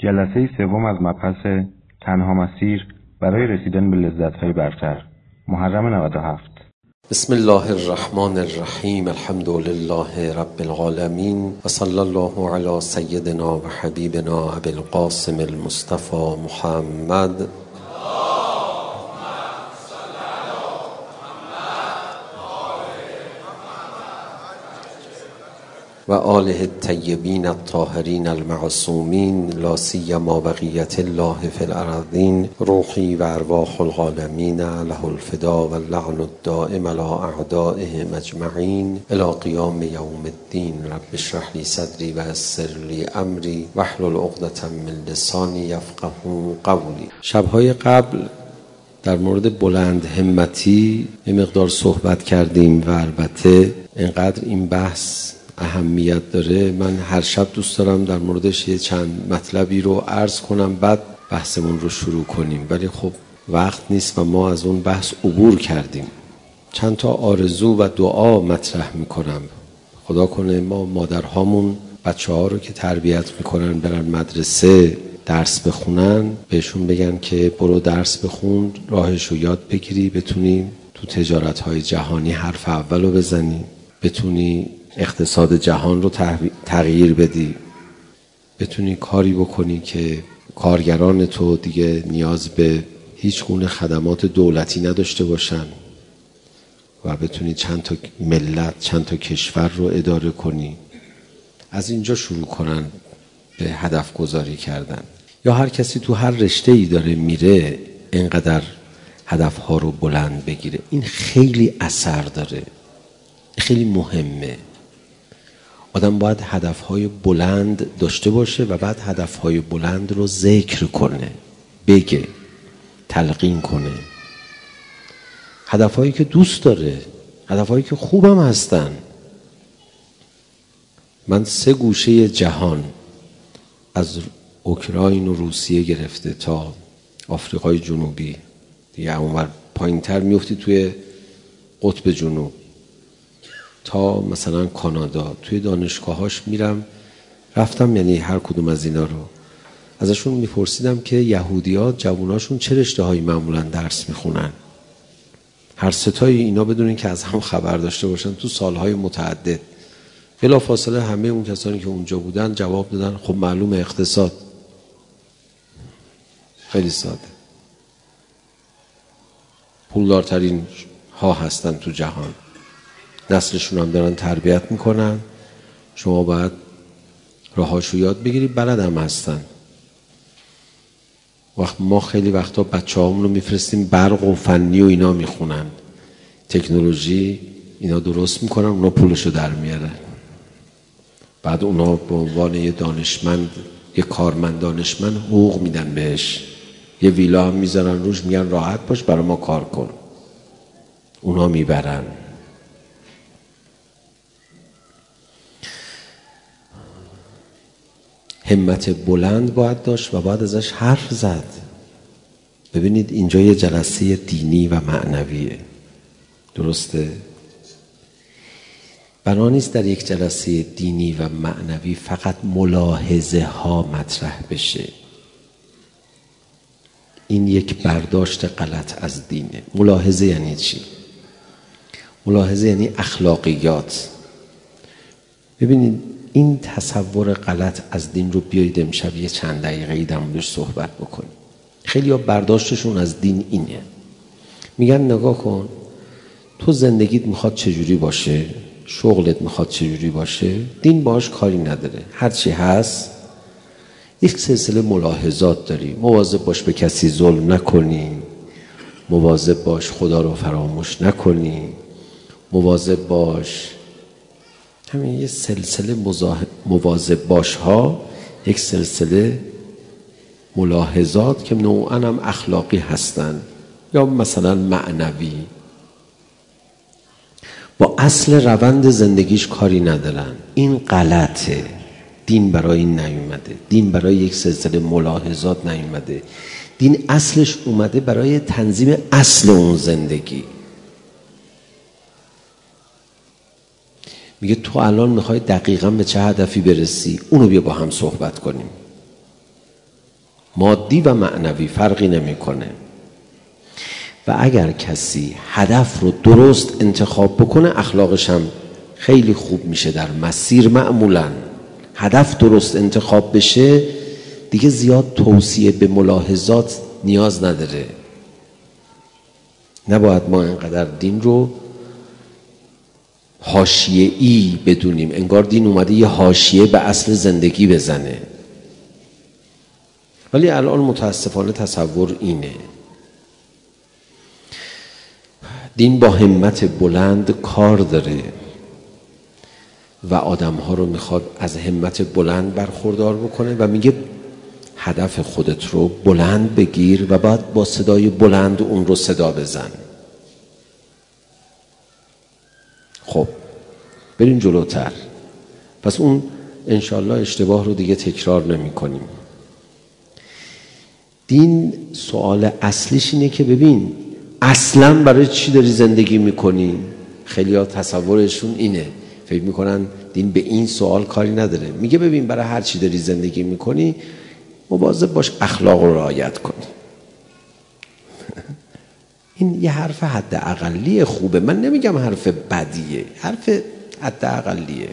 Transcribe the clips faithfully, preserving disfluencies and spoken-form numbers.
جلسه سوم از مبحث تنها مسیر برای رسیدن به لذت‌های برتر، محرم نود و هفت. بسم الله الرحمن الرحیم. الحمد لله رب العالمین و صلی الله علی سیدنا و حبیبنا ابی القاسم المصطفى محمد و آله الطیبین الطاهرین المعصومین، لا سیما بقیة الله فی الارضین. روحی و ارواح العالمین له الفدا و اللعن الدائم علی اعدائهم اجمعین الی قیام یوم الدین. رب اشرح لی صدری و یسر لی امری واحلل عقدة من لسانی یفقهوا قولی. شبهای قبل در مورد بلند همتی یه مقدار صحبت کردیم و البته اینقدر این بحث اهمیت داره، من هر شب دوست دارم در موردش یه چند مطلبی رو عرض کنم بعد بحثمون رو شروع کنیم، ولی خب وقت نیست و ما از اون بحث عبور کردیم. چند تا آرزو و دعا مطرح میکنم. خدا کنه ما مادرهامون بچه ها رو که تربیت میکنن برن مدرسه درس بخونن، بهشون بگن که برو درس بخون، راهش رو یاد بگیری، بتونی تو تجارت های جهانی حرف اول رو بزنی، بتونی اقتصاد جهان رو تغییر بدی، بتونی کاری بکنی که کارگران تو دیگه نیاز به هیچ گونه خدمات دولتی نداشته باشن و بتونی چند تا ملت، چند تا کشور رو اداره کنی. از اینجا شروع کنن به هدف گذاری کردن. یا هر کسی تو هر رشته ای داره میره اینقدر هدفها رو بلند بگیره. این خیلی اثر داره، خیلی مهمه. آدم باید هدفهای بلند داشته باشه و بعد هدفهای بلند رو ذکر کنه، بگه، تلقین کنه. هدفهایی که دوست داره، هدفهایی که خوبم هستن. من سه گوشه جهان، از اوکراین و روسیه گرفته تا آفریقای جنوبی، دیگه اونور پایین تر میفتی توی قطب جنوب، تا مثلا کانادا، توی دانشگاهاش میرم رفتم، یعنی هر کدوم از اینا رو ازشون میپرسیدم که یهودی‌ها جووناشون چه رشته‌هایی معمولا درس میخونن. هر ستای اینا بدونین که از هم خبر داشته باشن تو سالهای متعدد. بلا فاصله همه اون کسانی که اونجا بودن جواب دادن خب معلومه اقتصاد. خیلی ساده. پولدارترین ها هستن تو جهان، نسلشون هم دارن تربیت میکنن. شما باید راهاشو یاد بگیری، بلد هم هستن. وقت ما خیلی وقتا بچه هامون رو میفرستیم برق و فنی و اینا میخونن، تکنولوژی اینا درست میکنن، اونا پولشو در میارن. بعد اونا به عنوان یه دانشمند، یه کارمند دانشمند حقوق میدن بهش، یه ویلا هم میذارن روش، میگن راحت باش برای ما کار کن. اونا میبرن. همت بلند باید داشت و باید ازش حرف زد. ببینید اینجا یه جلسه دینی و معنویه، درسته؟ بنا نیست در یک جلسه دینی و معنوی فقط ملاحظه ها مطرح بشه. این یک برداشت غلط از دینه. ملاحظه یعنی چی؟ ملاحظه یعنی اخلاقیات. ببینید این تصور غلط از دین رو بیایید امشب یه چند دقیقه‌ای در موردش صحبت بکنیم. خیلی ها برداشتشون از دین اینه، میگن نگاه کن تو زندگیت میخواد چجوری باشه، شغلت میخواد چجوری باشه، دین باهاش کاری نداره. هرچی هست یک سلسله ملاحظات داری، مواظب باش به کسی ظلم نکنی، مواظب باش خدا رو فراموش نکنی، مواظب باش. همین یه سلسله مواظب باش ها، یک سلسله ملاحظات که نوعاً هم اخلاقی هستن یا مثلا معنوی، با اصل روند زندگیش کاری ندارن. این غلطه. دین برای این نیومده. دین برای یک سلسله ملاحظات نیومده. دین اصلش اومده برای تنظیم اصل اون زندگی. میگه تو الان میخوای دقیقاً به چه هدفی برسی، اونو بیا با هم صحبت کنیم. مادی و معنوی فرقی نمیکنه. و اگر کسی هدف رو درست انتخاب بکنه اخلاقش هم خیلی خوب میشه در مسیر. معمولا هدف درست انتخاب بشه دیگه زیاد توصیه به ملاحظات نیاز نداره. نباید ما اینقدر دین رو حاشیه‌ای بدونیم، انگار دین اومده یه حاشیه به اصل زندگی بزنه. ولی الان متاسفانه تصور اینه، دین با همت بلند کار داره و آدم‌ها رو میخواد از همت بلند برخوردار بکنه و میگه هدف خودت رو بلند بگیر و بعد با صدای بلند اون رو صدا بزن. خب بریم جلوتر. پس اون انشالله اشتباه رو دیگه تکرار نمی کنیم. دین سوال اصلیش اینه که ببین اصلا برای چی داری زندگی میکنی؟ خیلی ها تصورشون اینه، فکر میکنن دین به این سوال کاری نداره. میگه ببین برای هر چی داری زندگی میکنی مواظب باش اخلاق رو رعایت کنی. این یه حرف حد اقلیه خوبه، من نمیگم حرف بدیه، حرف حد اقلیه.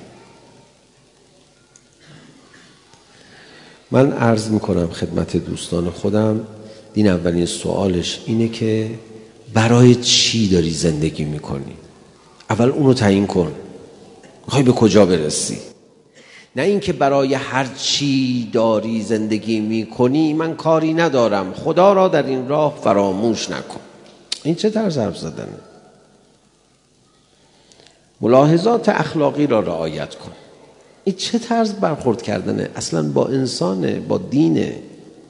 من عرض میکنم خدمت دوستان خودم، دین اولین سوالش اینه که برای چی داری زندگی میکنی؟ اول اونو تعیین کن، میخوای به کجا برسی؟ نه اینکه برای هر چی داری زندگی میکنی من کاری ندارم، خدا را در این راه فراموش نکن. این چه طرز حرف زدنه؟ ملاحظات اخلاقی را رعایت کن. این چه طرز برخورد کردنه؟ اصلا با انسانه، با دینه.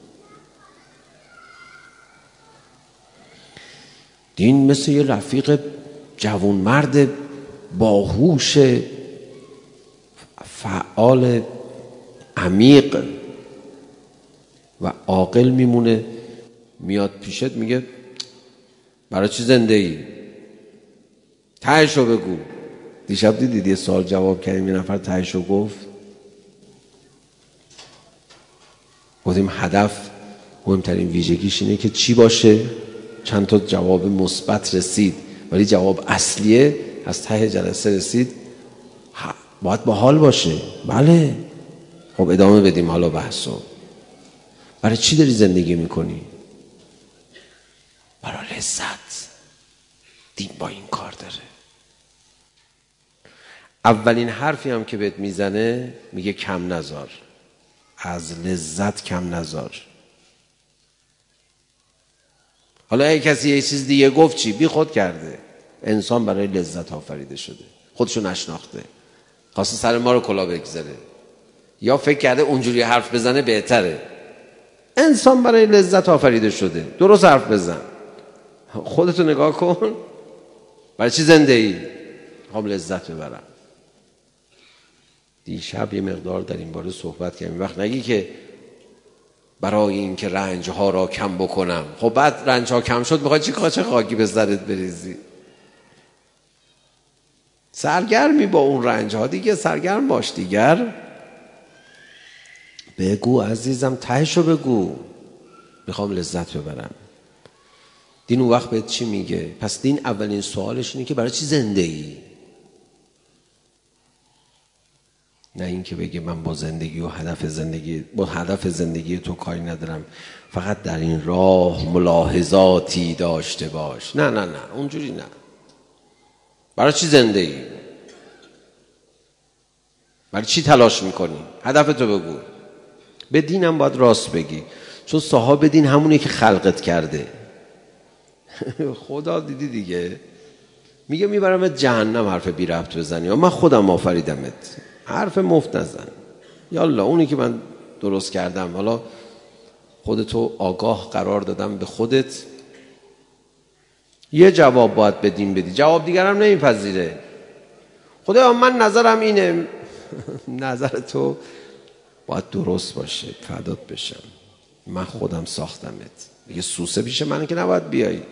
دین مثل یه رفیق جوانمرد باهوش فعال عمیق و عاقل میمونه، میاد پیشت میگه برای چی زنده ای؟ تهشو بگو. دیشب دیدید یه سوال جواب کردیم، یه نفر تهشو گفت. گفتیم هدف مهمترین ویژگیش اینه که چی باشه؟ چند تا جواب مثبت رسید ولی جواب اصلیه از ته جلسه رسید باید باحال باشه. بله خب ادامه بدیم حالا بحثو. برای چی داری زندگی میکنی؟ برای لذت. دین با این کار داره. اولین حرفی هم که بهت میزنه میگه کم نذار، از لذت کم نذار. حالا اگه کسی یه چیز دیگه گفت چی؟ بی خود کرده. انسان برای لذت آفریده شده، خودشو نشناخته، خواسته سر ما رو کلا بگذاره یا فکر کرده اونجوری حرف بزنه بهتره. انسان برای لذت آفریده شده، درست حرف بزن. خودتو نگاه کن، برای چی زنده ای؟ میخوام لذت ببرم. دیشب یه مقدار در این باره صحبت کردیم. وقت نگی که برای این که رنج ها را کم بکنم، خب بعد رنج ها کم شد میخوای چی کاچه خاکی به سرت بریزی؟ سرگرمی با اون رنج ها دیگه، سرگرم باش دیگر. بگو عزیزم، تهشو بگو، میخوام لذت ببرم. دین اون وقت بهت چی میگه؟ پس دین اولین سوالش اینه که برای چی زنده ای؟ نه این که بگه من با زندگی و هدف زندگی با هدف زندگی تو کاری ندارم، فقط در این راه ملاحظاتی داشته باش. نه نه نه اونجوری نه. برای چی زنده ای؟ برای چی تلاش میکنی؟ هدفتو بگو. به دینم باید راست بگی، چون صاحب دین همونه که خلقت کرده. خدا دیدی دیگه میگه میبرمت جهنم حرف بی ربط بزنی، من خودم آفریدمت، حرف مفت نزن. یالا اونی که من درست کردم، حالا خودتو آگاه قرار دادم به خودت. یه جواب باید بدین بدی، جواب دیگرم نمیپذیره. خدا من نظرم اینه. نظر تو باید درست باشه، فدات بشم، من خودم ساختمت. دیگه سوسه پیش من که نباید بیایی.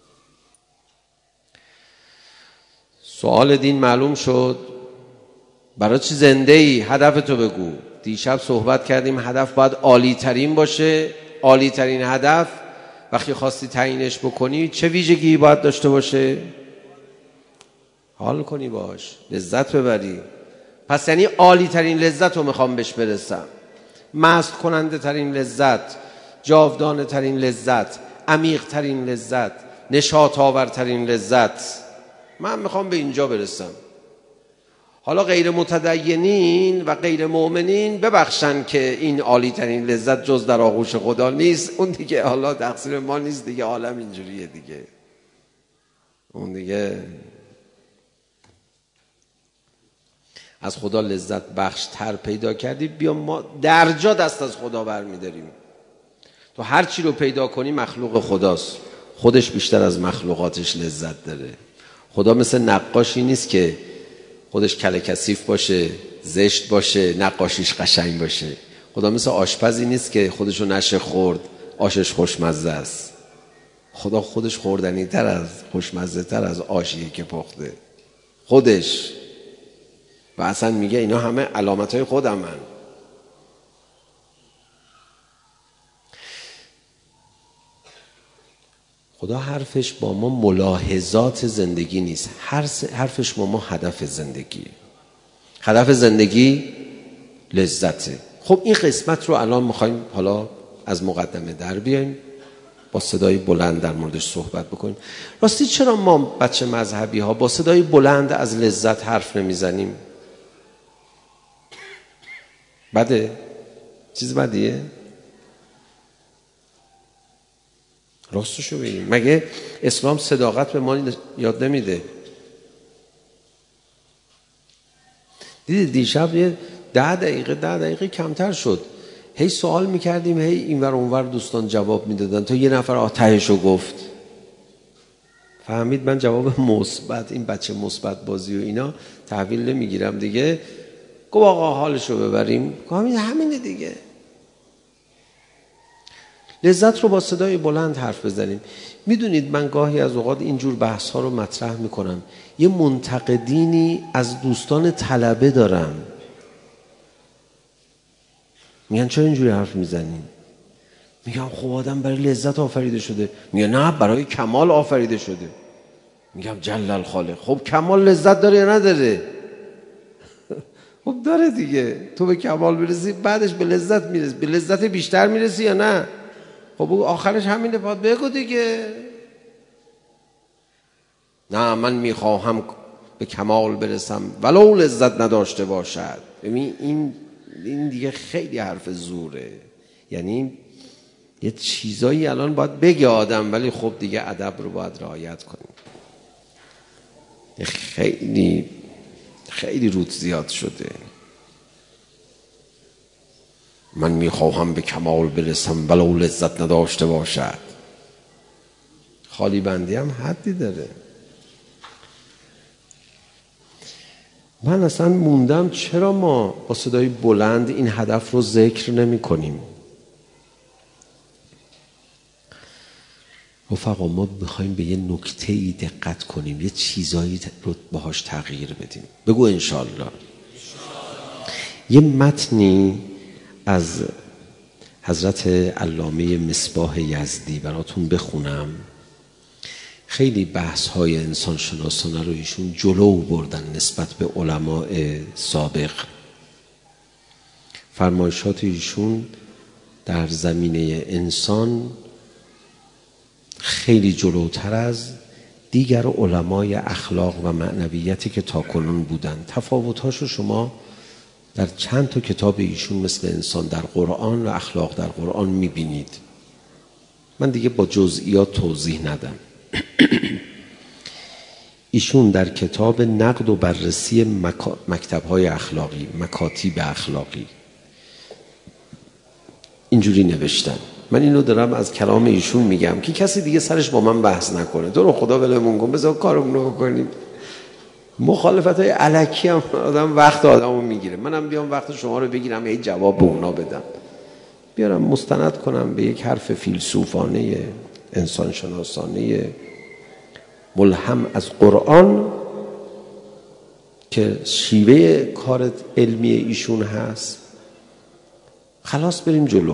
سوال دین معلوم شد. برای چی زنده ای؟ هدفتو بگو. دیشب صحبت کردیم هدف باید عالی ترین باشه. عالی ترین هدف وقتی خواستی تعیینش بکنی چه ویژگی باید داشته باشه؟ حال کنی باش، لذت ببری. پس یعنی عالی ترین لذت رو میخوام بهش برسم، مست کننده ترین لذت، جاودانه ترین لذت، عمیق ترین لذت، نشاط آور ترین لذت. من میخوام به اینجا برسم. حالا غیر متدینین و غیر مؤمنین ببخشن که این عالی ترین لذت جز در آغوش خدا نیست. اون دیگه حالا تقصیر ما نیست دیگه، عالم اینجوریه دیگه. اون دیگه از خدا لذت بخش تر پیدا کردی، بیا ما درجا دست از خدا برمیداریم. تو هر چی رو پیدا کنی مخلوق خداست، خودش بیشتر از مخلوقاتش لذت داره. خدا مثل نقاشی نیست که خودش کله کثیف باشه، زشت باشه، نقاشیش قشنگ باشه. خدا مثل آشپزی نیست که خودشو نشه خورد، آشش خوشمزه است. خدا خودش خوردنی تر از، خوشمزه تر از آشیه که پخته خودش. و اصلا میگه اینا همه علامت های خودم من. خدا حرفش با ما ملاحظات زندگی نیست، حرفش با ما هدف زندگی. هدف زندگی لذته. خب این قسمت رو الان میخوایم حالا از مقدمه در بیایم، با صدای بلند در موردش صحبت بکنیم. راستی چرا ما بچه مذهبی ها با صدای بلند از لذت حرف نمیزنیم؟ بده؟ چیز بدیه؟ راستشو بگیم، مگه اسلام صداقت به ما یاد نمیده؟ دیدی دیشب یه ده دقیقه ده دقیقه کمتر شد، هی سوال میکردیم، هی اینور اونور دوستان جواب میدادن تا یه نفر آتهشو گفت. فهمید من جواب مثبت، این بچه مثبت بازی و اینا تحویل نمیگیرم دیگه. گفت آقا حالشو ببریم. همین همینه دیگه. لذت رو با صدای بلند حرف بزنیم. میدونید من گاهی از اوقات اینجور بحث ها رو مطرح میکنم، یه منتقدینی از دوستان طلبه دارم، میگن چرا اینجوری حرف میزنین؟ میگم خب آدم برای لذت آفریده شده. میگن نه برای کمال آفریده شده. میگم جل الخالق، خب کمال لذت داره یا نداره؟ خب داره دیگه. تو به کمال برسی بعدش به لذت میرسی، به لذت بیشتر میرسی یا نه؟ خب آخرش همینه، باید بگو دیگه. نه من میخواهم به کمال برسم ولو لذت نداشته باشد. ببین این این دیگه خیلی حرف زوره. یعنی یه چیزایی الان باید بگه آدم، ولی خب دیگه ادب رو باید رعایت کنیم. خیلی خیلی رود زیاد شده. من میخواهم به کمال برسم ولو لذت نداشته باشد. خالی بندی هم حدی داره. من اصلا موندم چرا ما با صدای بلند این هدف رو ذکر نمی کنیم. رفقا ما میخوایم به یه نکته‌ای دقت کنیم، یه چیزایی رو باهاش تغییر بدیم. بگو انشالله. یه متنی از حضرت علامه مصباح یزدی براتون بخونم. خیلی بحث های انسان شناسانه رو ایشون جلو بردن نسبت به علماء سابق. فرمایشات ایشون در زمینه انسان خیلی جلوتر از دیگر علمای اخلاق و معنویتی که تاکنون بودن. تفاوت‌هاشو شما در چند تا کتاب ایشون مثل انسان در قرآن و اخلاق در قرآن میبینید. من دیگه با جزئیات توضیح ندم. ایشون در کتاب نقد و بررسی مکا... مکتب‌های اخلاقی، مکاتیب اخلاقی، اینجوری نوشتن. من اینو دارم از کلام ایشون میگم که کسی دیگه سرش با من بحث نکنه. تو رو خدا ولمون کن، بذار کارمون رو بکنیم. مخالفت‌های الکی هم آدم وقت آدمو میگیره. منم بیام وقت شما رو بگیرم یه جواب به اونا بدم، بیارم مستند کنم به یک حرف فیلسوفانه انسان شناسانه ملهم از قرآن که شیوه کار علمی ایشون هست، خلاص بریم جلو.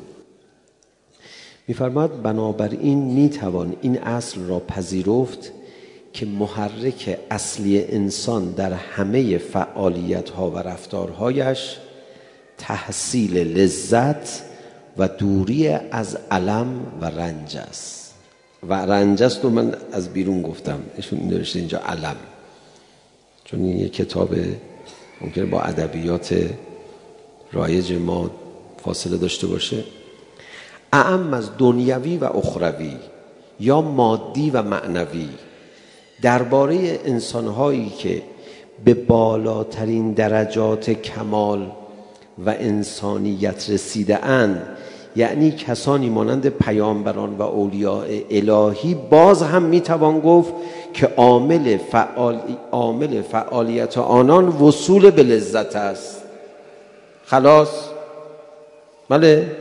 می‌فرماید بنابراین میتوان این اصل را پذیرفت که محرک اصلی انسان در همه فعالیت‌ها و رفتارهایش تحصیل لذت و دوری از الم و رنج است. و رنج است رو من از بیرون گفتم، ایشون نوشته اینجا الم، چون این یک کتاب ممکنه با ادبیات رایج ما فاصله داشته باشه. اعم از دنیوی و اخروی یا مادی و معنوی درباره انسان‌هایی که به بالاترین درجات کمال و انسانیت رسیده اند، یعنی کسانی مانند پیامبران و اولیاء الهی، باز هم میتوان گفت که عامل فعال عامل فعالیت آنان وصول به لذت است. خلاص. بله،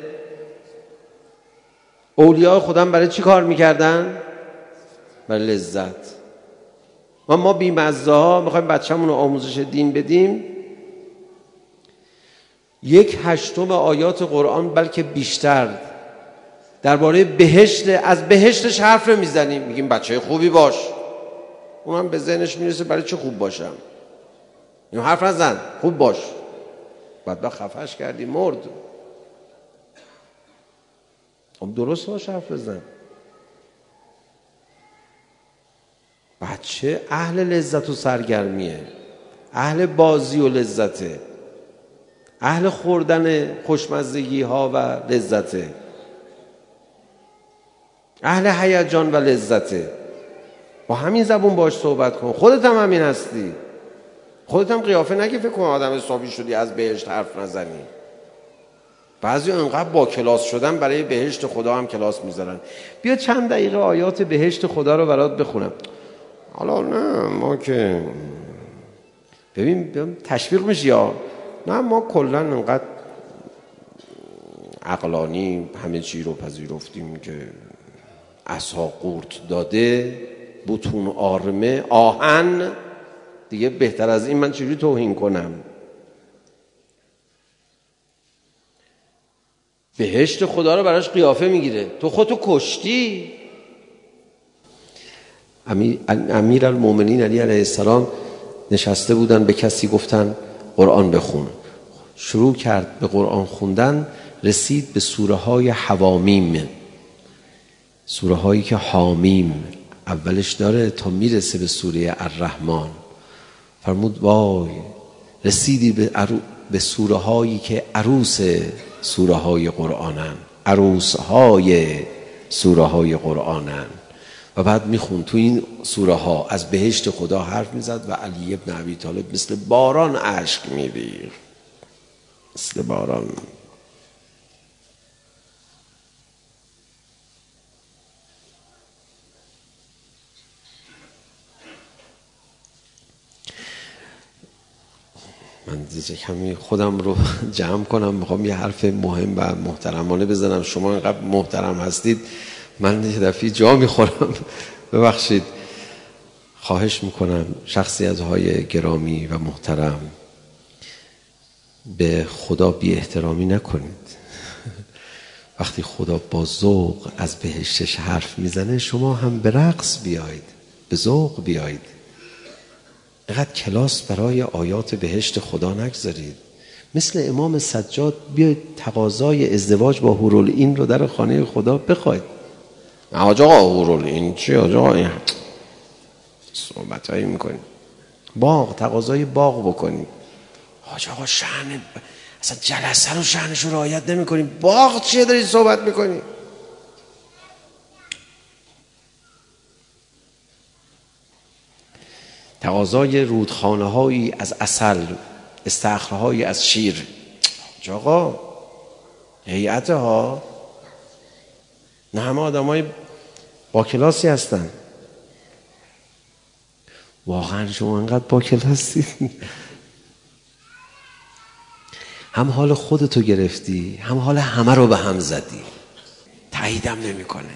اولیاء خودم برای چی کار میکردن؟ برای لذت. ما ما بی‌مزه ها میخوایم بچه‌مون رو آموزش دین بدیم، یک هشتم آیات قرآن بلکه بیشتر درباره بهشت، از بهشتش حرف میزنیم، میگیم بچه خوبی باش. اونم به ذهنش میرسه برای چه خوب باشم؟ این حرف نزن، خوب باش. بعد با خفش کردی مرد. خب درست باش، حرف بزن. بچه اهل لذت و سرگرمیه، اهل بازی و لذته، اهل خوردن خوشمزگی ها و لذته، اهل هیجان و لذته. با همین زبون باش صحبت کن. خودت هم همین هستی. خودت هم قیافه نگی فکر کن آدم حسابی شدی از بهشت حرف نزنی. بعضی انقدر با کلاس شدن برای بهشت خدا هم کلاس میذارن. بیا چند دقیقه آیات بهشت خدا رو برات بخونم. حالا نه ما که ببین تشویق میشی، یا نه ما کلا انقدر عقلانی همه چی رو پذیرفتیم که عصا قورت داده، بوتون آرمه، آهن، دیگه بهتر از این من چجوری توهین کنم؟ بهشت خدا رو براش قیافه میگیره. تو خودتو کشتی. امیر, امیر المومنین علی علیه السلام نشسته بودن، به کسی گفتن قرآن بخون. شروع کرد به قرآن خوندن، رسید به سوره های حوامیم، سوره هایی که حامیم اولش داره تا میرسه به سوره الرحمن. فرمود وای، رسیدی به, عرو... به سوره هایی که عروس سوره های قرآنن، عروس های سوره های قرآنن. و بعد میخون تو این سوره ها از بهشت خدا حرف میزد و علی ابن ابی طالب مثل باران اشک میریخت، مثل باران. من دیگه کمی خودم رو جمع کنم، میخوام یه حرف مهم و محترمانه بزنم. شما اینقدر محترم هستید، من یه دفعه جا میخورم. ببخشید. خواهش میکنم شخصیت‌های گرامی و محترم، به خدا بی احترامی نکنید. وقتی خدا با ذوق از بهشتش حرف میزنه، شما هم به رقص بیایید، به ذوق بیایید. اینقدر کلاس برای آیات بهشت خدا نگذارید. مثل امام سجاد بیایید تقاضای ازدواج با حورالعین رو در خانه خدا بخواید. حاج آقا حورالعین چی؟ حاج آقا این صحبت هایی میکنی. باغ، تقاضای باغ بکنی. حاج آقا شأن اصلا جلسه رو شأنش رو رعایت نمی کنی، باغ چیه داری صحبت میکنی؟ تقاضای رودخانه هایی از عسل، استخرهایی از شیر. حاج آقا هیئت ها نه همه آدم های با کلاسی هستن. واقعا شما انقدر با کلاسی، هم حال خودتو گرفتی، هم حال همه رو به هم زدی. تاییدم نمی کنه.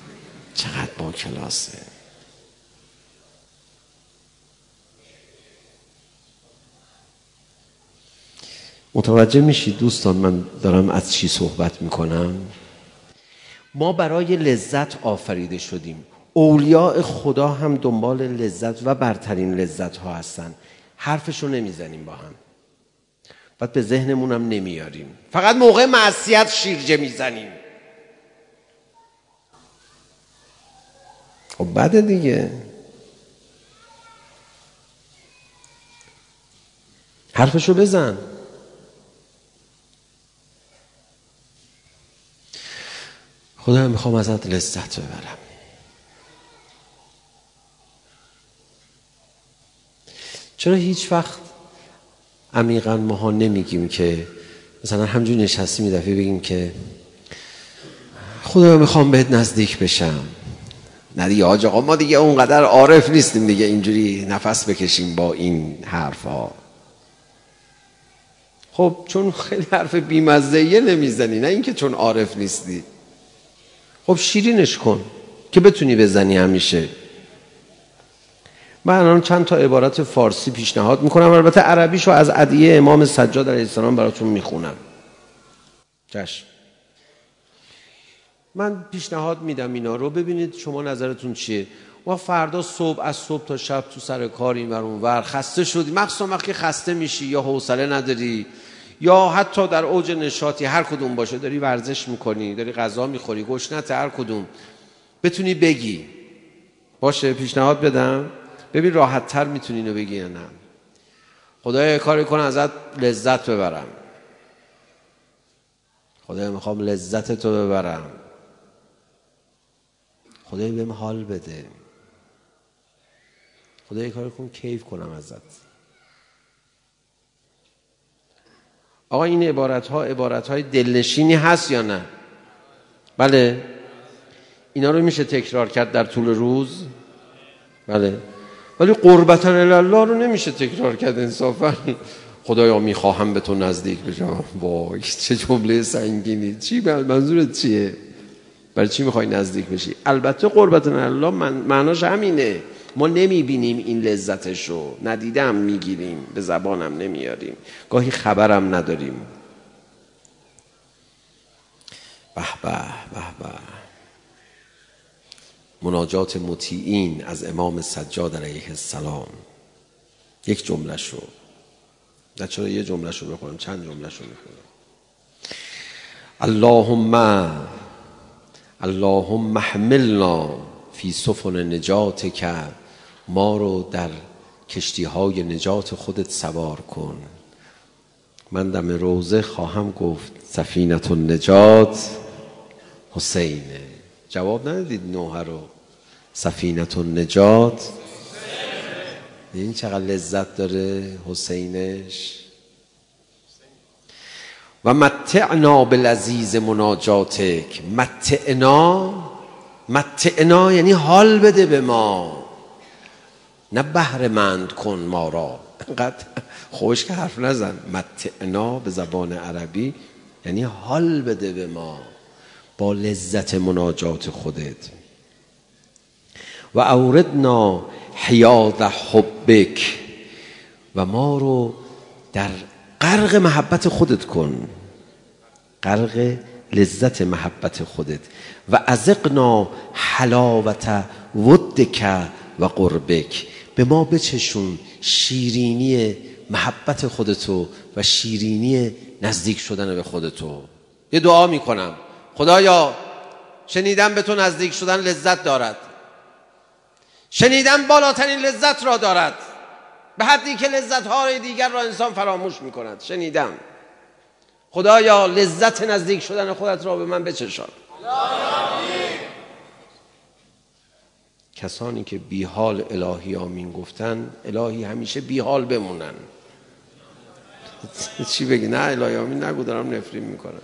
چقدر با کلاسه. متوجه میشید دوستان من دارم از چی صحبت میکنم؟ ما برای لذت آفریده شدیم. اولیاء خدا هم دنبال لذت و برترین لذت ها هستن. حرفشو نمیزنیم با هم، بعد به ذهنمون هم نمیاریم، فقط موقع معصیت شیرجه میزنیم. خب بده دیگه، حرفشو بزن. خدا میخوام ازت لذت ببرم. چرا هیچ وقت عمیقا ماها نمیگیم که مثلا همجور نشستیم یه دفعه بگیم که خدا میخوام بهت نزدیک بشم؟ نه دیگه حاج آقا، ما دیگه اونقدر عارف نیستیم دیگه اینجوری نفس بکشیم با این حرفا. خب چون خیلی حرف بیمزه‌ایه نمیزنی، نه اینکه چون عارف نیستی. خب شیرینش کن که بتونی بزنی همیشه. من الان چند تا عبارت فارسی پیشنهاد میکنم، البته عربیشو از ادعیه امام سجاد علیه السلام براتون میخونم. چشم. من پیشنهاد میدم اینا رو ببینید شما نظرتون چیه. ما فردا صبح از صبح تا شب تو سر کار این ور اون ور خسته شدی، مخصوصا وقتی خسته میشی یا حوصله نداری یا حتی در اوج نشاطی، هر کدوم باشه، داری ورزش میکنی، داری غذا میخوری، گشنت، هر کدوم بتونی بگی. باشه پیشنهاد بدم ببین راحت تر میتونی اینو بگی یا نه. خدایا کاری کنه ازت لذت ببرم. خدایا میخوام لذت تو ببرم. خدایا بهم حال بده. خدایا کاری کن کیف کنم ازت. آقا این عبارت ها عبارت های دلنشینی هست یا نه؟ بله. اینا رو میشه تکرار کرد در طول روز؟ بله. ولی قربتاً الله رو نمیشه تکرار کرد انصافاً. خدایا میخواهم به تو نزدیک بشم. وای چه جمله سنگینی. چی منظورت چیه؟ برای چی میخوای نزدیک بشی؟ البته قربتاً الله من معناش همینه. ما نمیبینیم این لذتشو، ندیدم میگیریم، به زبانم نمیاریم، گاهی خبرم نداریم. به به به به. مناجات مطیعین از امام سجاد علیه السلام. یک جمله شو، نه چرا یه جمله شو بخونم، چند جمله شو بخونم. اللهم اللهم احملنا فی سفن نجاتک، ما رو در کشتی های نجات خودت سوار کن. من دم روزه خواهم گفت سفینه النجات حسینه. جواب ندادید نوحه رو. سفینه النجات این چقدر لذت داره حسینش. و متعنا بالعزیز مناجاتک. متعنا متعنا یعنی حال بده به ما، نه بهره مند کن ما را. انقدر خوش که حرف نزن. متعنا به زبان عربی یعنی حال بده به ما با لذت مناجات خودت. و اوردنا حیاض حبک، و ما رو در غرق محبت خودت کن، غرق لذت محبت خودت. و ازقنا حلاوت ودک و قربک، به ما بچشون شیرینی محبت خودتو و شیرینی نزدیک شدن به خودتو. یه دعا میکنم. خدایا شنیدم به تو نزدیک شدن لذت دارد، شنیدم بالاترین لذت را دارد، به حدی که لذت‌های دیگر را انسان فراموش میکند. شنیدم. خدایا لذت نزدیک شدن خودت را به من بچشان. کسانی که بی حال الهی آمین گفتن، الهی همیشه بی حال بمونن. چی بگی؟ نه الهی آمین نگو، دارم نفرین میکنم.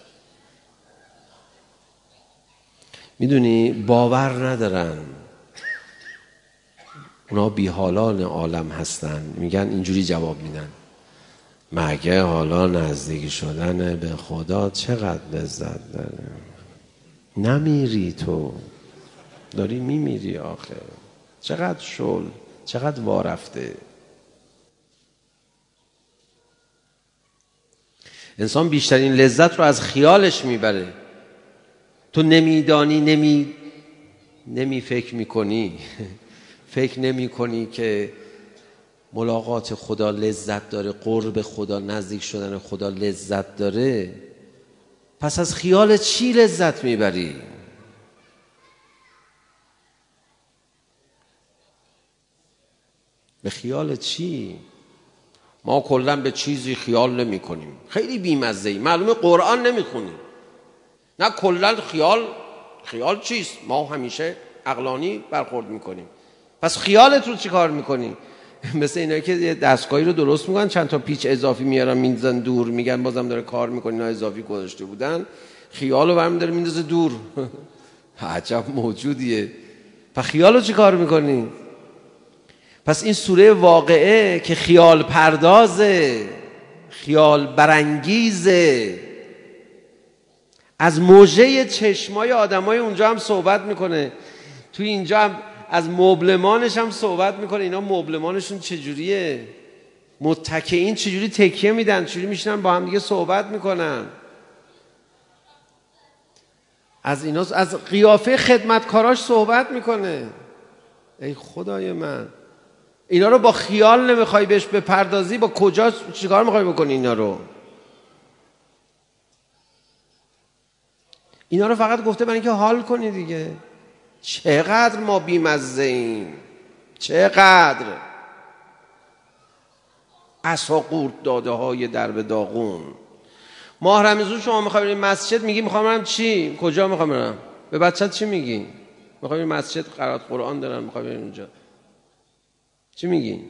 میدونی باور ندارن، اونا بی حالان عالم هستن، میگن اینجوری جواب میدن: مگه حالا نزدیک شدن به خدا چقدر لذت داره؟ نمیری تو، داری میمیری آخه. چقدر شل، چقدر وارفته. انسان بیشترین لذت رو از خیالش میبره. تو نمیدانی، نمی نمی فکر میکنی فکر نمی کنی که ملاقات خدا لذت داره، قرب خدا، نزدیک شدن خدا لذت داره، پس از خیال چی لذت میبری؟ به خیال چی؟ ما کلا به چیزی خیال نمی کنیم، خیلی بیمزه‌ای، معلومه قرآن نمی خونیم. نه کلا خیال خیال چیست؟ ما همیشه عقلانی برخورد میکنیم. پس خیالت رو چی کار میکنی؟ مثل اینایی که دستگاهی رو درست میکنن، چند تا پیچ اضافی میارن میندازن دور، میگن بازم داره کار میکنه، اینا اضافی گذاشته بودن، خیال رو برمی داره میندازه دور. عجب موجودیه. پس خیال رو چی کار میکنی؟ پس این سوره واقعه که خیال پردازه، خیال برانگیزه، از موجه چشمای آدمای اونجا هم صحبت میکنه. توی اینجا هم از مبلمانش هم صحبت میکنه. اینا مبلمانشون چجوریه؟ متکئین چجوری تکیه میدن، چجوری میشنن با هم دیگه صحبت میکنن. از اینا، از قیافه خدمتکاراش صحبت میکنه. ای خدای من، اینا رو با خیال نمیخوای بهش بپردازی، با کجا چیکار میخوای بکنی اینا رو؟ اینا رو فقط گفته برای اینکه حال کنی دیگه. چقدر ما بیمزه ایم، چقدر عصا قورت داده های درب داغون. ماه رمضان شما میخوای بریم مسجد، میگی میخوام برم چی؟ کجا میخوام برم؟ به بچت چی میگی؟ میخوای بریم مسجد، قرائت قرآن دارن، میخوای بریم اونجا، چی میگی؟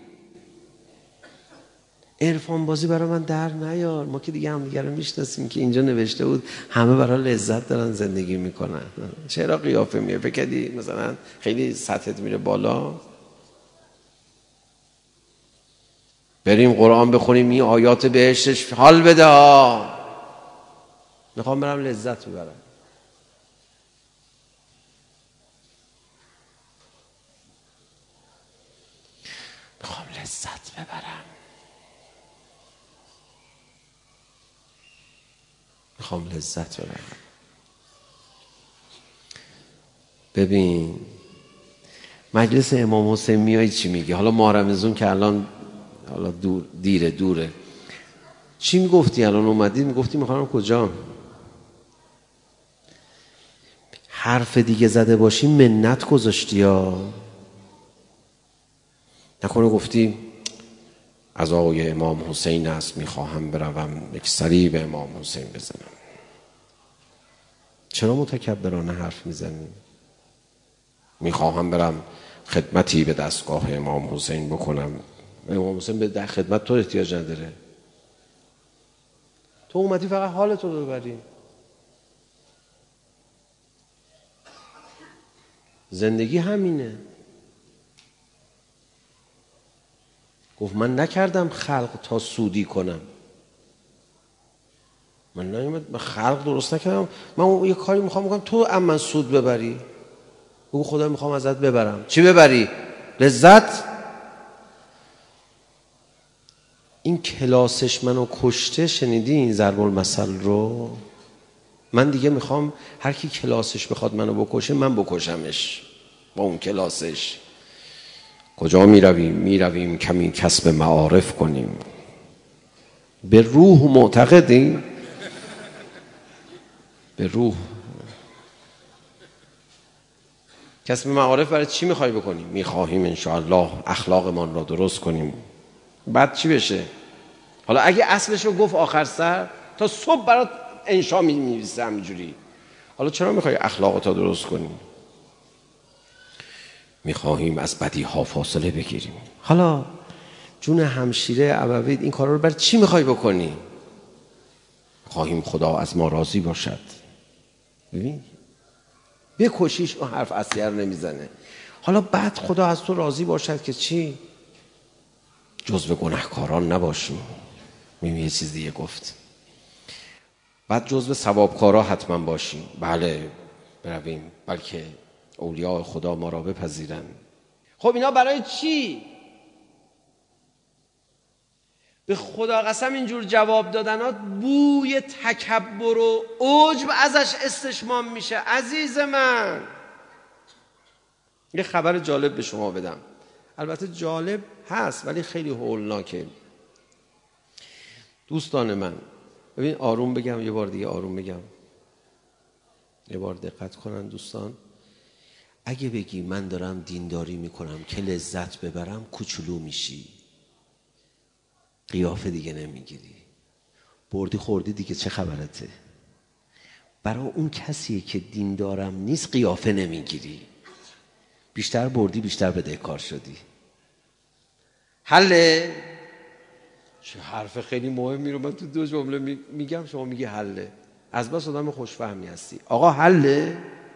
عرفان بازی برای من در نیار. ما که دیگه هم دیگه رو میشناسیم که اینجا نوشته بود همه برای لذت دارن زندگی میکنن. چرا قیافه میره؟ فکر کردی مثلا خیلی سطحت میره بالا؟ بریم قرآن بخونیم، این آیات بهشتش حال بده ها. میخوام برم لذت ببرم. میخوام لذت ببرم. میخوام لذت ببرم. ببین مجلس امام حسین میای چی میگه؟ حالا ماه رمضان که الان حالا دور دیره دوره، چی میگفتی الان اومدی؟ میگفتی میخوام کجا؟ حرف دیگه زده باشی منت گذاشتی ها. نکنه گفتی از آقای امام حسین است، میخواهم بروم یک سری به امام حسین بزنم. چرا متکبرانه حرف میزنی؟ میخواهم برم خدمتی به دستگاه امام حسین بکنم. امام حسین به خدمت تو احتیاج نداره. تو اومدی فقط حالتو رو ببری. زندگی همینه. گفت من نکردم خلق تا سودی کنم. من نمیدونم، من خلق درست نکردم. من یه کاری میخوام بکنم تو ام من سود ببری. بگو خدا میخوام ازت ببرم. چی ببری؟ لذت. این کلاسش منو کشته. شنیدی این ضرب المثل رو؟ من دیگه میخوام هر کی کلاسش بخواد منو بکشه من بکشمش با اون کلاسش. کجا میرویم؟ میرویم کمی کسب معارف کنیم. به روح معتقدیم؟ به روح کسب معارف برای چی میخوای بکنیم؟ میخواهیم انشاءالله اخلاقمان را درست کنیم. بعد چی بشه؟ حالا اگه اصلش رو گفت آخر سر تا صبح برات انشا می‌نویسه همینجوری. حالا چرا میخوای اخلاقت را درست کنیم؟ میخواهیم از بدی ها فاصله بگیریم. حالا جون همشیره ابوید این کارا رو برای چی میخوای بکنی؟ خواهیم خدا از ما راضی باشد. ببین بکشیش، اون حرف اصلی رو نمیزنه. حالا بعد خدا از تو راضی باشد که چی؟ جزو گناهکاران نباشیم. میمی یه چیز دیگه گفت. بعد جزو ثوابکارا حتما باشیم. بله برویم بلکه اولیاء خدا ما را بپذیرن. خب اینا برای چی؟ به خدا قسم اینجور جواب دادنات بوی تکبر و عجب ازش استشمام میشه. عزیز من یه خبر جالب به شما بدم، البته جالب هست ولی خیلی هولناکه. دوستان من ببین، آروم بگم یه بار دیگه آروم بگم، یه بار دقت کنن دوستان. اگه بگی من دارم دینداری میکنم که لذت ببرم، کوچولو میشی، قیافه دیگه نمیگیری، بردی خوردی دیگه چه خبرته. برای اون کسیه که دیندارم نیست قیافه نمیگیری، بیشتر بردی بیشتر بدهکار شدی. حله؟ چه حرف خیلی مهمی رو من تو دو جمله میگم، شما میگی حله. از بس آدم خوشفهمی هستی. آقا حله؟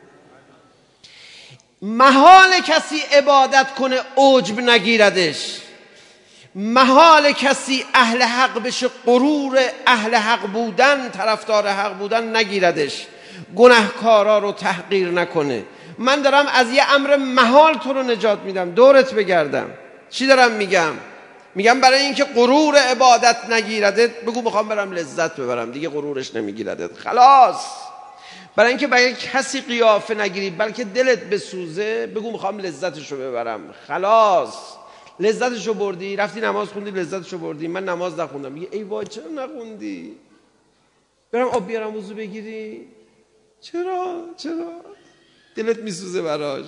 محال کسی عبادت کنه عجب نگیردش، محال کسی اهل حق بشه غرور اهل حق بودن، طرفدار حق بودن نگیردش، گناهکارا رو تحقیر نکنه. من دارم از یه امر محال تو رو نجات میدم، دورت بگردم. چی دارم میگم؟ میگم برای اینکه غرور عبادت نگیردت بگو میخوام برم لذت ببرم، دیگه غرورش نمیگیردت، خلاص. برای اینکه برای کسی قیافه نگیری بلکه دلت بسوزه بگو میخوام لذتشو ببرم، خلاص. لذتشو بردی، رفتی نماز خوندی، لذتشو بردی. من نماز نخوندم، میگه ای وای چرا نخوندی؟ برم آب بیارم وضو بگیری؟ چرا؟ چرا؟ دلت میسوزه براش.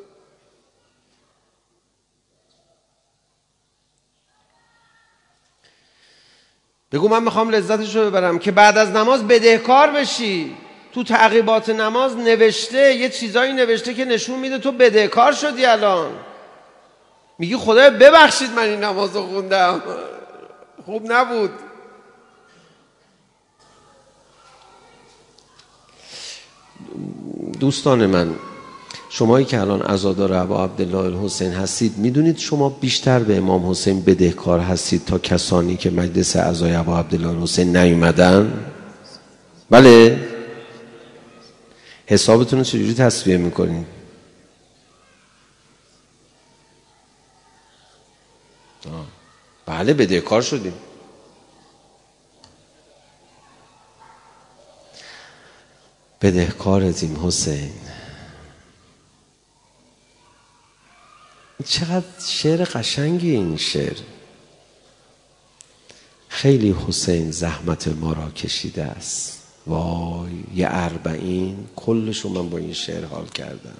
بگو من میخوام لذتشو ببرم که بعد از نماز بدهکار بشی. تو تعقیبات نماز نوشته، یه چیزایی نوشته که نشون میده تو بدهکار شدی. الان میگی خدایا ببخشید من این نمازو خوندم، خوب نبود. دوستان من، شمایی که الان عزادار ابا عبدالله الحسین هستید، میدونید شما بیشتر به امام حسین بدهکار هستید تا کسانی که مجلس عزای ابا عبدالله الحسین نیومدن؟ بله؟ حسابتون رو چجوری تصفیه میکنید؟ بله بدهکار شدیم. بدهکارتیم حسین. چقدر شعر قشنگی این شعر. خیلی حسین زحمت ما را کشیده است. وای یه اربعین کلشو من با این شعر حال کردم.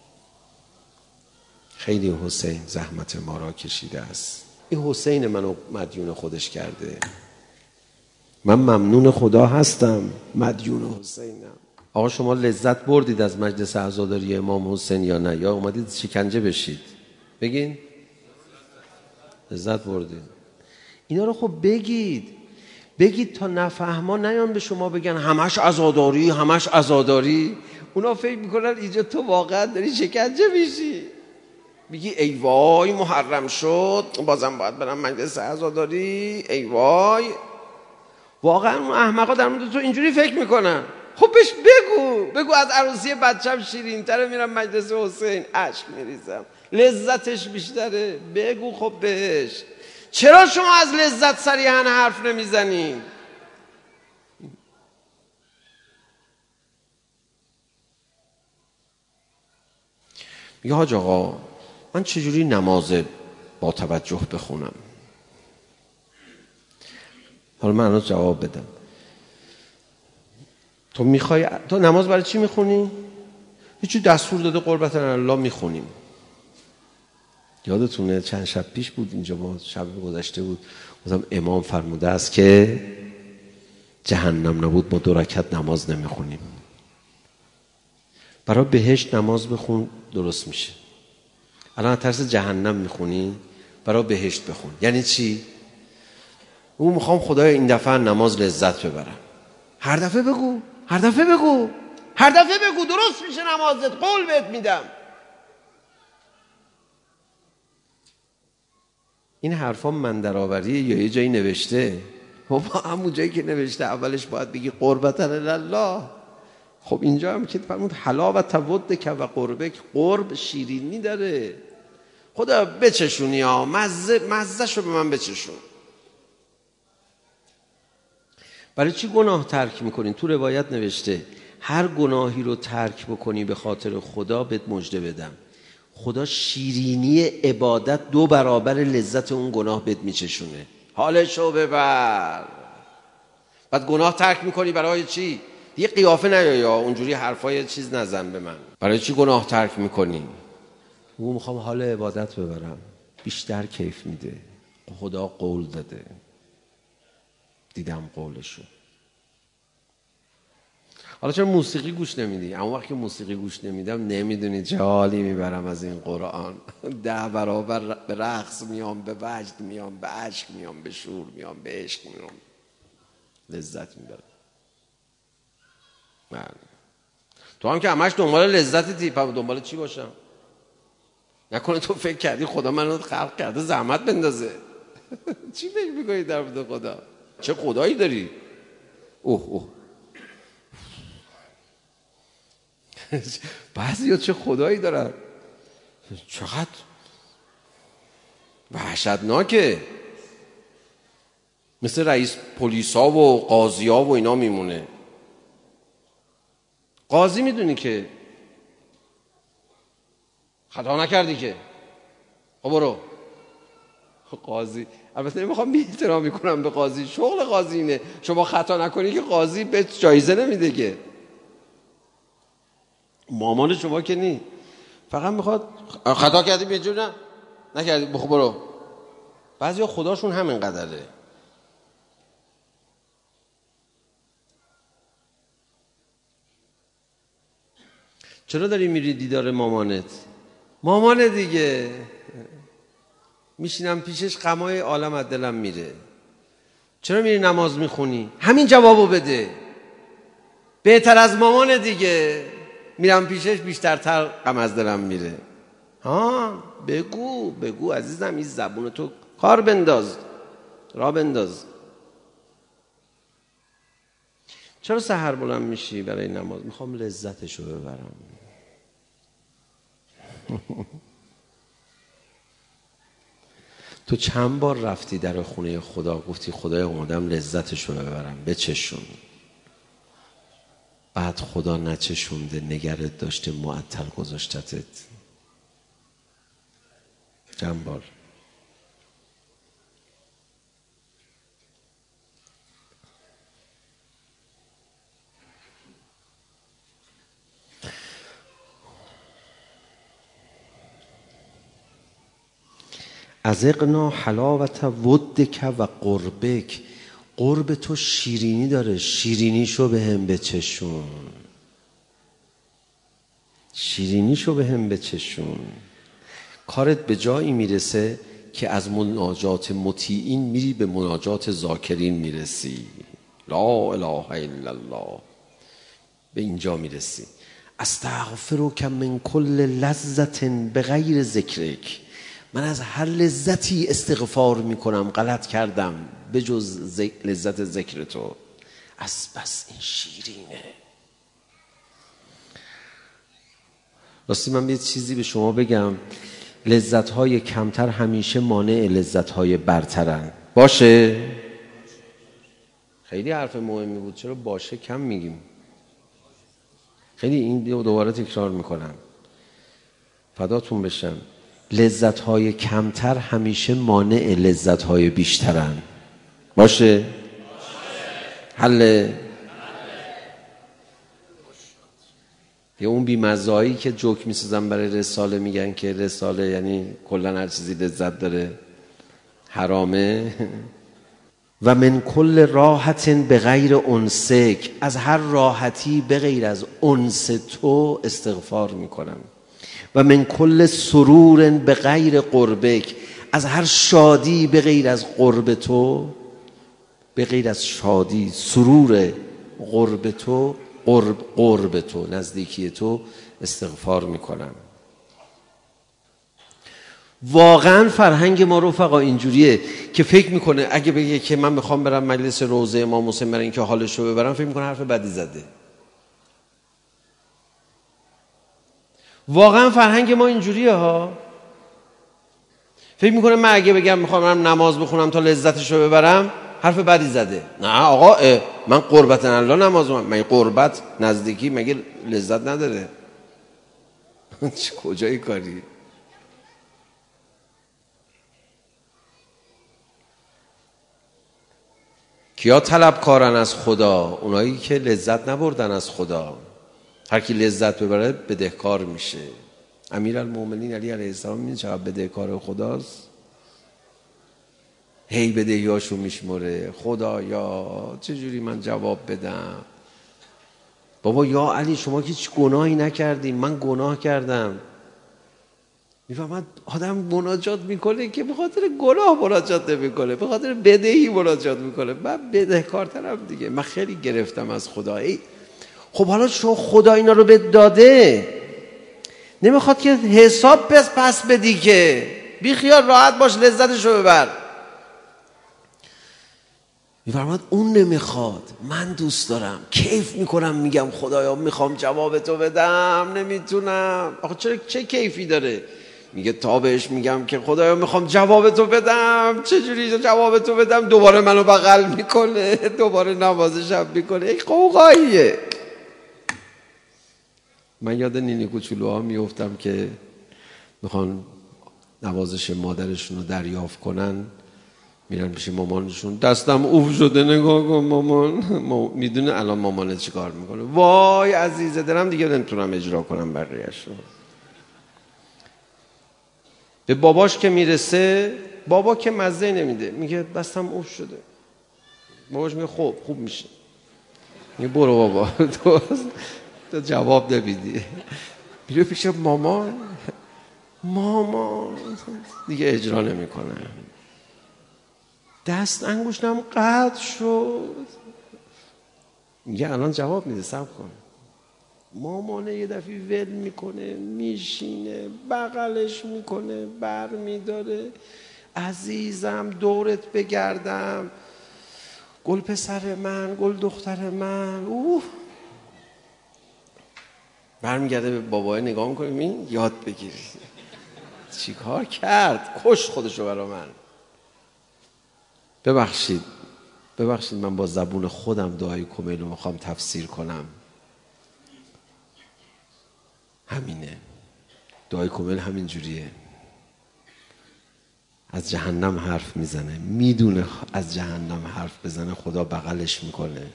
خیلی حسین زحمت ما را کشیده است. این حسین منو مدیون خودش کرده. من ممنون خدا هستم، مدیون حسینم. آقا شما لذت بردید از مجلس عزاداری امام حسین یا نه؟ یا اومدید شکنجه بشید؟ بگین لذت بردید. اینا رو خب بگید، بگید تا نفهما نیان به شما بگن همش عزاداری همش عزاداری. اونا فکر میکنن اینجا تو واقعا داری شکنجه میشی. میگی ای وای محرم شد بازم باید برم مجلس عزاداری، ای وای. واقعا اون احمقا در مورد تو اینجوری فکر میکنن. خب بهش بگو، بگو از عروسی بچم شیرین تره میرم مجلس حسین اشک میریزم، لذتش بیشتره. بگو خب بهش. چرا شما از لذت صریحاً حرف نمیزنید؟ میگه حاج آقا من چجوری نماز با توجه بخونم؟ حالا من الان جواب بدم. تو میخوای تو نماز برای چی میخونی؟ هیچی دستور داده قربت الله میخونیم. یادتونه چند شب پیش بود اینجا، ما شب گذشته بود مثلا امام فرموده است که جهنم نبود ما دو رکعت نماز نمیخونیم. برای بهشت نماز بخون درست میشه. الان ترس جهنم میخونی، برای بهشت بخون. یعنی چی؟ او میخوام خدای این دفعه نماز لذت ببرم. هر دفعه بگو، هر دفعه بگو، هر دفعه بگو درست میشه نمازت، قول بهت میدم. این حرفا من درآوریه یا یه جایی نوشته؟ بابا همون جایی که نوشته اولش باید بگی قربتن الله. خب اینجا هم که فرمود حلاوت ودک و قربک، قرب شیرینی داره. خدا بچشونی ها، مزه مزه شو به من بچشون. برای چی گناه ترک میکنین؟ تو روایت نوشته هر گناهی رو ترک بکنی به خاطر خدا بهت مژده بدم، خدا شیرینی عبادت دو برابر لذت اون گناه بهت میچشونه. حالشو ببر. بعد گناه ترک میکنی برای چی؟ دیگه قیافه نیای یا اونجوری حرفای چیز نزن به من. برای چی گناه ترک میکنی؟ او میخوام حال عبادت ببرم، بیشتر کیف میده. خدا قول داده، دیدم قولشو. حالا چرا موسیقی گوش نمیدی؟ اما وقتی موسیقی گوش نمیدم نمیدونی چه حالی میبرم از این قرآن. ده برابر به رقص میام، به وجد میام، به عشق میام، به شور میام، به عشق میام، لذت میبرم. من تو هم که همش دنبال لذتی، پس دنبال چی باشم؟ نکنه تو فکر کردی خدا منو خلق کرده زحمت بندازه؟ چی فکر میکنی در مورد خدا؟ چه خدایی داری؟ اوه اوه بعضی چه خدایی دارن، چقدر وحشتناکه. مثل رئیس پلیسا و قاضیا و اینا میمونه. قاضی میدونی که خطا نکردی که، خب برو. قاضی البته نمیخوام بی احترامی کنم به قاضی، شغل قاضی اینه. شما خطا نکنی که قاضی به جایزه نمیده که، مامان شما که نی. فقط میخواد خطا کردی به جور نه نکردی بخو برو. بعضیا خداشون همین قدره. چرا داری میری دیدار مامانت؟ مامان دیگه. میشینم پیشش غمای عالم از دلم میره. چرا میری نماز میخونی؟ همین جوابو بده. بهتر از مامان دیگه. میرم پیشش بیشترتر غم از دلم میره. ها بگو بگو عزیزم، این زبون تو کار بنداز، را بنداز. چرا سحر بلند میشی برای نماز؟ میخوام لذتشو ببرم. تو چند بار رفتی در خونه خدا گفتی خدای اومدم لذتشو ببرم، بچشون؟ بعد خدا نچشونده، نگرت داشته، معطل گذاشتتت. چند بار؟ ازقنا حلاوت ودک و قربک. قرب تو شیرینی داره، شیرینیشو به هم بچشون، شیرینیشو به هم بچشون. کارت به جایی میرسه که از مناجات مطیعین میری به مناجات ذاکرین میرسی. لا اله الا الله، به اینجا میرسی. استغفرک من کل لذت بغیر ذکرک. من از هر لذتی استغفار میکنم، غلط کردم، به جز لذت ذکر تو. از بس این شیرینه. راستی من یه چیزی به شما بگم، لذت‌های کمتر همیشه مانع لذت‌های برترن. باشه؟ خیلی حرف مهمی بود، چرا باشه کم میگیم؟ خیلی این دوباره تکرار میکنم، فداتون بشم. لذت‌های کمتر همیشه مانع لذت‌های بیشترن. باشه؟ حله؟ یا اون بی‌مزه‌ای که جوک می‌سازن برای رساله، میگن که رساله یعنی کلا هر چیزی لذت داره حرامه. و من کل راحت به غیر انسک. از هر راحتی به غیر از انس تو استغفار میکنم. و من کل سرور به غیر قربک. از هر شادی به غیر از قرب تو، به غیر از شادی سرور قرب تو، قرب قرب تو، نزدیکی تو استغفار میکنم. واقعا فرهنگ ما رفقا اینجوریه که فکر میکنه اگه بگه که من میخوام برم مجلس روضه امام حسین برای اینکه حالشو ببرم، فکر میکنه حرف بدی زده. واقعا فرهنگ ما اینجوریه ها. فکر میکنه من اگه بگم میخوام برم نماز بخونم تا لذتشو ببرم، حرف بدی زده. نه آقا من قربت الله نماز میخونم. مگه قربت نزدیکی مگه لذت نداره؟ کجای کاری؟ کیا طلبکارن از خدا؟ اونایی که لذت نبردن از خدا. هر کی لذت ببره بدهکار میشه. امیرالمومنین علی علیه السلام میدونی چقدر بدهکار خداست؟ هی بدهیاشو میشمره. خدایا چجوری من جواب بدم؟ بابا یا علی شما که هیچ گناهی نکردین، من گناه کردم. میفهمد آدم مناجات میکنه که به خاطر گناه مناجات نمیکنه، به خاطر بدهی مناجات میکنه. من بدهکارترم دیگه. من خیلی گرفتم از خدا. ای خب حالا شو خدا اینا رو بهت داده، نمیخواد که حساب پس پس بدی که بی خیال راحت باش لذتشو ببر. میفرماد اون نمیخواد، من دوست دارم، کیف میکنم، میگم خدایا میخوام جواب تو بدم نمیتونم. آخه چرا چه کیفی داره؟ میگه تا بهش میگم که خدایا میخوام جواب تو بدم، چجوری جواب تو بدم؟ دوباره منو بغل میکنه، دوباره نماز شب میکنه. ای قوقاییه. من یاد نینی کوچولوها میفتم که میخوان نوازش مادرشون رو دریافت کنن، میرن پیش مامانشون، دستم اوف شده نگاه کن مامان. میدونه الان مامانه چی کار میکنه. وای عزیزه دلم دیگه نمیتونم اجرا کنم بقیه‌اش رو. به باباش که میرسه، بابا که مزه نمیده، میگه دستم اوف شده. باباش میگه خب خوب میشه. میگه برو بابا تو تو جواب نمیدی. میره پیش مامان، مامان دیگه اجرا نمیکنه. دست انگشتم قطع شد. میگه الان جواب میده، صبر کن. مامانه یه دفعه ول میکنه، میشینه بغلش میکنه، بر میداره. عزیزم دورت بگردم، گل پسر من، گل دختر من. اوه برمیگرده به بابای نگاه میکنه، این یاد بگیری چی کار کرد، کش خودشو برا من. ببخشید ببخشید من با زبون خودم دعای کمیل رو میخوام تفسیر کنم. همینه دعای کمیل، همین جوریه. از جهنم حرف میزنه، میدونه از جهنم حرف بزنه خدا بغلش میکنه.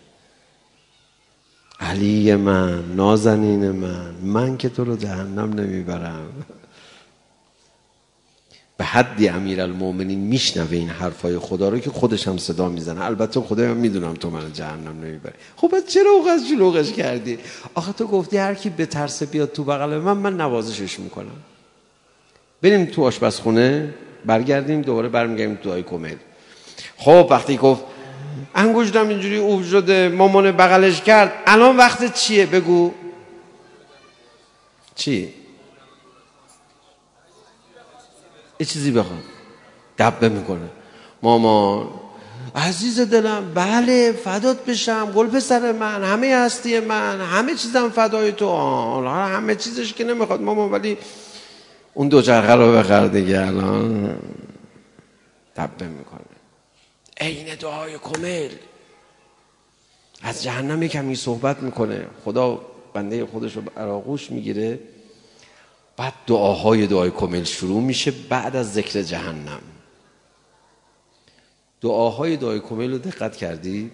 علی من، نازنین من، من که تو رو جهنم نمیبرم. به حدی امیرالمومنین میشنوه این حرفای خدا رو که خودش هم صدا میزنه. البته خدایا میدونم تو من جهنم نمیبری. خب چرا اوقات شلوغش کردی؟ آخه تو گفتی هر کی به ترس بیاد تو بغل من، من نوازشش میکنم. بریم تو آشپزخونه، برگردیم دوباره برمیگردیم تو دعای کمیل. خب وقتی گفت انگشتم اینجوری اوف شده، مامان بغلش کرد، الان وقت چیه؟ بگو چی؟ یه چیزی بخوام. دبه میکنه مامان عزیز دلم، بله فدات بشم، گل پسر من، همه هستی من، همه چیزم فدای تو. آه همه چیزش که نمیخواد مامان، ولی اون دو چرخه رو بخر دیگه. الان دبه میکنه. عین دعای کمیل. از جهنم کمی صحبت میکنه، خدا بنده خودش رو آغوش میگیره. بعد دعاهای دعای کمیل شروع میشه بعد از ذکر جهنم. دعاهای دعای کمیل رو دقت کردی؟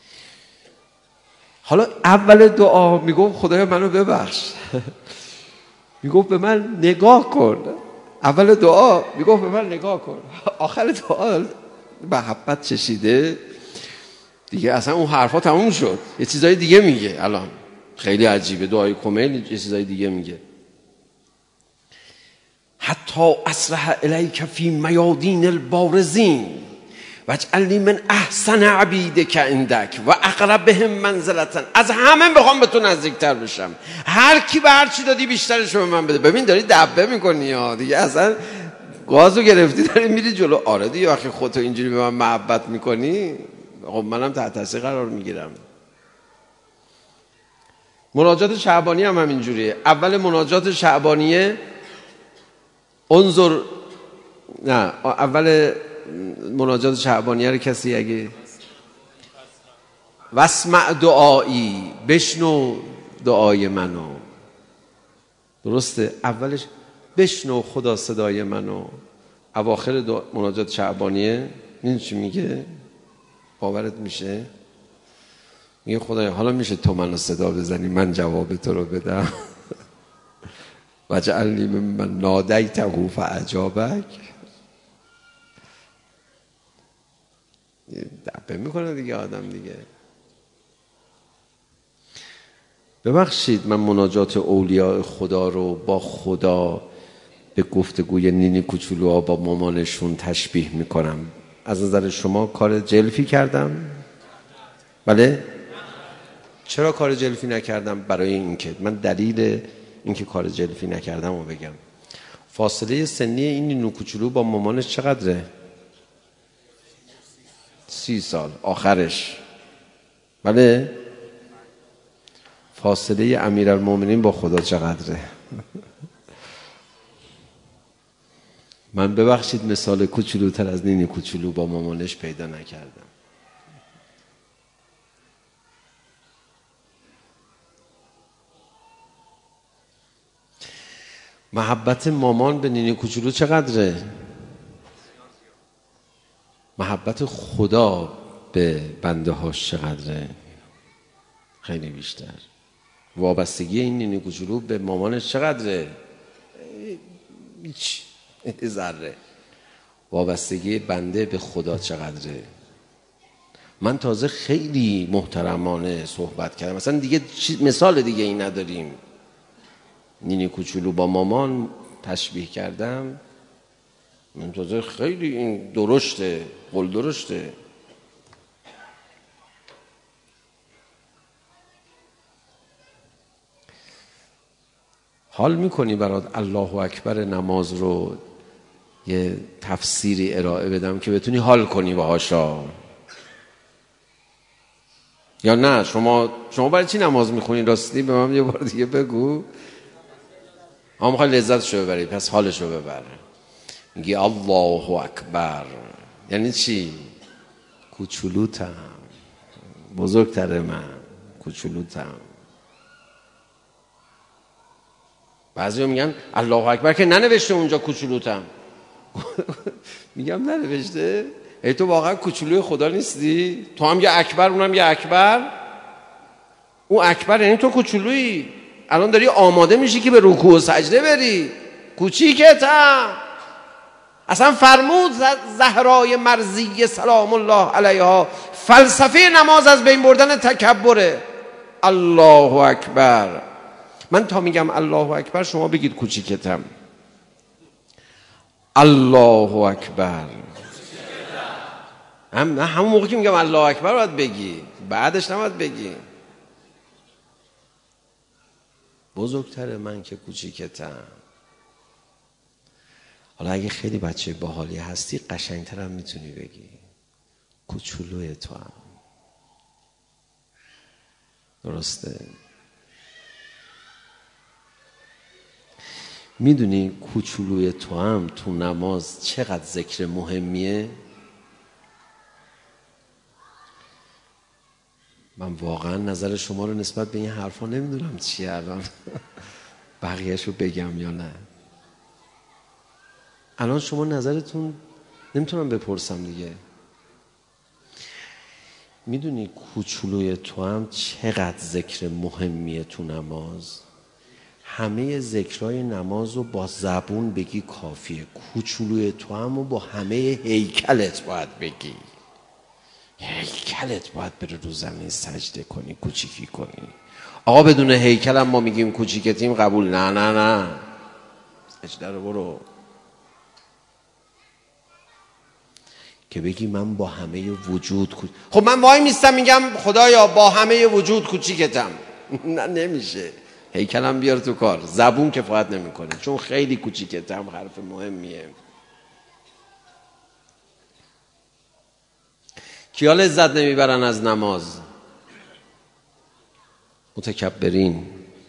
حالا اول دعا میگفت خدایا منو ببخش. میگفت به من نگاه کن. اول دعا میگفت به من نگاه کن. آخر دعا محبت چشیده دیگه، اصلا اون حرفا تموم شد، یه چیزای دیگه میگه. الان خیلی عجیبه دعای کمیل، یه چیزای دیگه میگه. حتی اسرح الیک فی میادین البارزین واجعلنی من احسن عبیدک عندک و اقربهم منزلتا. از همه بخوام به تو نزدیکتر بشم، هر کی به هر چی دادی بیشترش رو به من بده. ببین داری دعوه میکنی ها دیگه، اصلا گازو گرفتی داری میری جلو. آره دیگه وقتی خودتو اینجوری به من محبت میکنی، خب منم تحت تاثیر قرار میگیرم. مناجات شعبانی هم همینجوریه. اول مناجات شعبانیه انظر، نه اول مناجات شعبانیه رو کسی اگه واسمع دعایی، بشنو دعای منو. درسته؟ اولش بشنو خدا صدای منو. اواخر دعا مناجات شعبانیه این چی میگه؟ باورت میشه؟ میگه خدایا حالا میشه تو منو صدا بزنی من جواب تو رو بدم؟ وجعلنی ممن نادیته فاجابک. دبه میکنه دیگه آدم دیگه. ببخشید من مناجات اولیاء خدا رو با خدا به گفتگوی نینی کوچولوها با مامانشون تشبیه میکنم. از نظر شما کار جلفی کردم؟ بله؟ چرا کار جلفی نکردم؟ برای اینکه من دلیل اینکه کار جلفی نکردم رو بگم. فاصله سنی این نینو کوچولو با مامانش چقدره؟ سی سال آخرش. بله؟ فاصله امیرالمومنین با خدا چقدره؟ من ببخشید مثال کوچولوتر از نینی کوچولو با مامانش پیدا نکردم. محبت مامان به نینی کوچولو چقدره؟ محبت خدا به بنده هاش چقدره؟ خیلی بیشتر. وابستگی این نینی کوچولو به مامانش چقدره؟ هیچ ذره. وابستگی بنده به خدا چقدره؟ من تازه خیلی محترمانه صحبت کردم، مثلا دیگه مثال دیگه ای نداریم. نینی کوچولو با مامان تشبیه کردم، من تازه خیلی این درشته، قول درشته. حال میکنی برات الله اکبر نماز رو یه تفسیری ارائه بدم که بتونی حال کنی باهاشا؟ یا نه؟ شما شما برای چی نماز میخونی؟ راستی به من یه بار دیگه بگو. اما میخوای لذتشو ببری، پس حالشو ببر. میگی الله اکبر یعنی چی؟ کوچولوتم، بزرگتر من، کوچولوتم. بعضی ها میگن الله اکبر که ننوشته اونجا کوچولوتم. میگم ننوشته؟ ای تو واقعا کوچولوی خدا نیستی؟ تو هم یه اکبر اونم یه اکبر. اون اکبر یعنی تو کوچولویی. الان داری آماده میشی که به رکوع و سجده بری، کوچیکتم. اصلا فرمود زهرای مرضیه سلام الله علیها فلسفه نماز از بین بردن تکبره. الله اکبر. من تا میگم الله اکبر شما بگید کوچیکتم. الله اکبر. هم همون موقع که میگم الله اکبر باید بگی، بعدش نباید بگی. بزرگتر من که کوچیکتم. حالا اگه خیلی بچه باحالی هستی قشنگتر هم میتونی بگی کوچولوی تو هم. درسته؟ میدونی کوچولوی تو هم تو نماز چقدر ذکر مهمیه؟ من واقعا نظر شما رو نسبت به این حرفا نمیدونم چیه الان. بقیه‌شو بگم یا نه؟ الان شما نظرتون نمیتونم بپرسم دیگه. میدونی کوچولوی تو هم چقدر ذکر مهمیه تو نماز؟ همه ذکرهای نماز رو با زبون بگی کافیه. کوچولوی تو هم رو با همه هیکلت باید بگی. هیکلت باید بره رو زمین سجده کنی، کوچیکی کنی. آقا بدون هیکل هم ما میگیم کوچیکتیم، قبول؟ نه نه نه، سجده رو برو. که بگی من با همه وجود کوچ... خب من وای میستم میگم خدایا با همه وجود کوچیکتم. نه نمیشه. هیکلم بیار تو کار. زبون کفایت نمیکنه چون خیلی کوچیکتم حرف مهمیه. کیا لذت نمیبرن از نماز؟ متکبرین.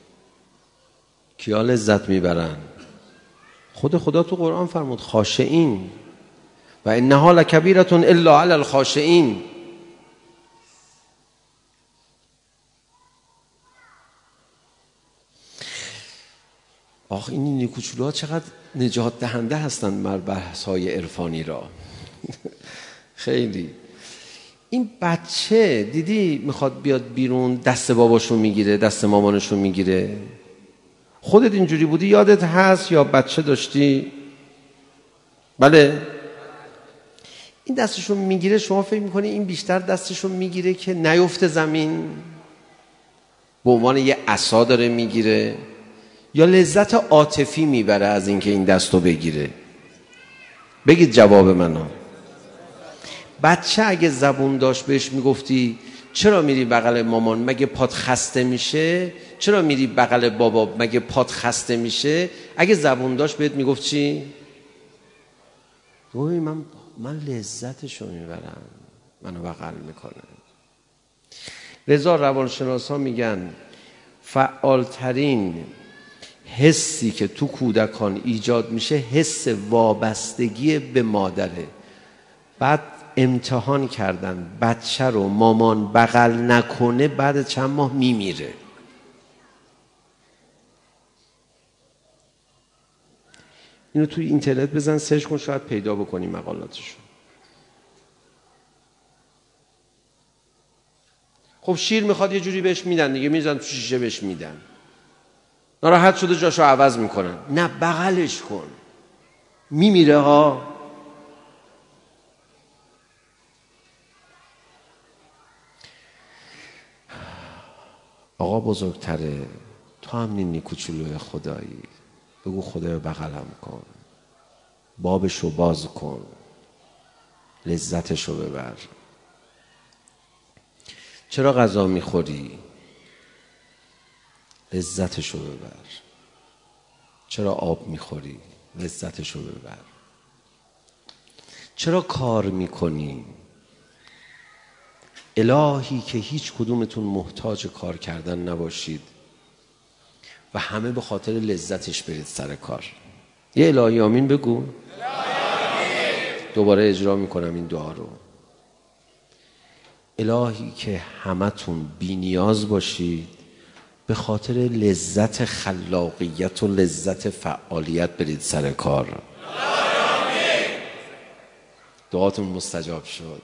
کیا لذت میبرن؟ خود خدا تو قرآن فرمود خاشعین و انها لکبیرة الا علی الخاشعین. آخ این نینی کوچولوها چقدر نجات دهنده هستند مر بحث‌های عرفانی را. خیلی. این بچه دیدی میخواد بیاد بیرون، دست باباشو میگیره، دست مامانشو میگیره. خودت اینجوری بودی؟ یادت هست یا بچه داشتی؟ بله. این دستشو میگیره، شما فکر میکنی این بیشتر دستشو میگیره که نیفته زمین، به عنوان یه عصا داره میگیره، یا لذت عاطفی میبره از اینکه این دستو بگیره؟ بگید جواب منو. بچه اگه زبون داشت بهش میگفتی چرا میری بغل مامان مگه پات خسته میشه؟ چرا میری بغل بابا مگه پات خسته میشه؟ اگه زبون داشت بهت میگفت چی؟ دوی من من لذتشو میبرم، منو بغل میکنه. لذا روانشناسا میگن فعالترین حسی که تو کودکان ایجاد میشه حس وابستگی به مادره. بعد امتحان کردن بچه رو مامان بغل نکنه بعد چند ماه میمیره. اینو توی اینترنت بزن سرچ کن، شاید پیدا بکنی مقالاتشو. خب شیر میخواد یه جوری بهش میدن دیگه، میزن تو شیشه بهش میدن، ناراحت شده جاشو عوض میکنن. نه بغلش کن، میمیره ها. آقا بزرگتره، تو هم نینی کوچولوی خدایی، بگو خدای بغلم کن، بابشو باز کن، لذتشو ببر. چرا غذا میخوری؟ لذتشو ببر. چرا آب میخوری؟ لذتشو ببر. چرا کار میکنی؟ الهی که هیچ کدومتون محتاج کار کردن نباشید و همه به خاطر لذتش برید سر کار. یه الهی آمین بگو. الهی. دوباره اجرا میکنم این دعا رو. الهی که همتون بی نیاز باشید به خاطر لذت خلاقیت و لذت فعالیت برید سر کار. الهی. دعاتون مستجاب شد.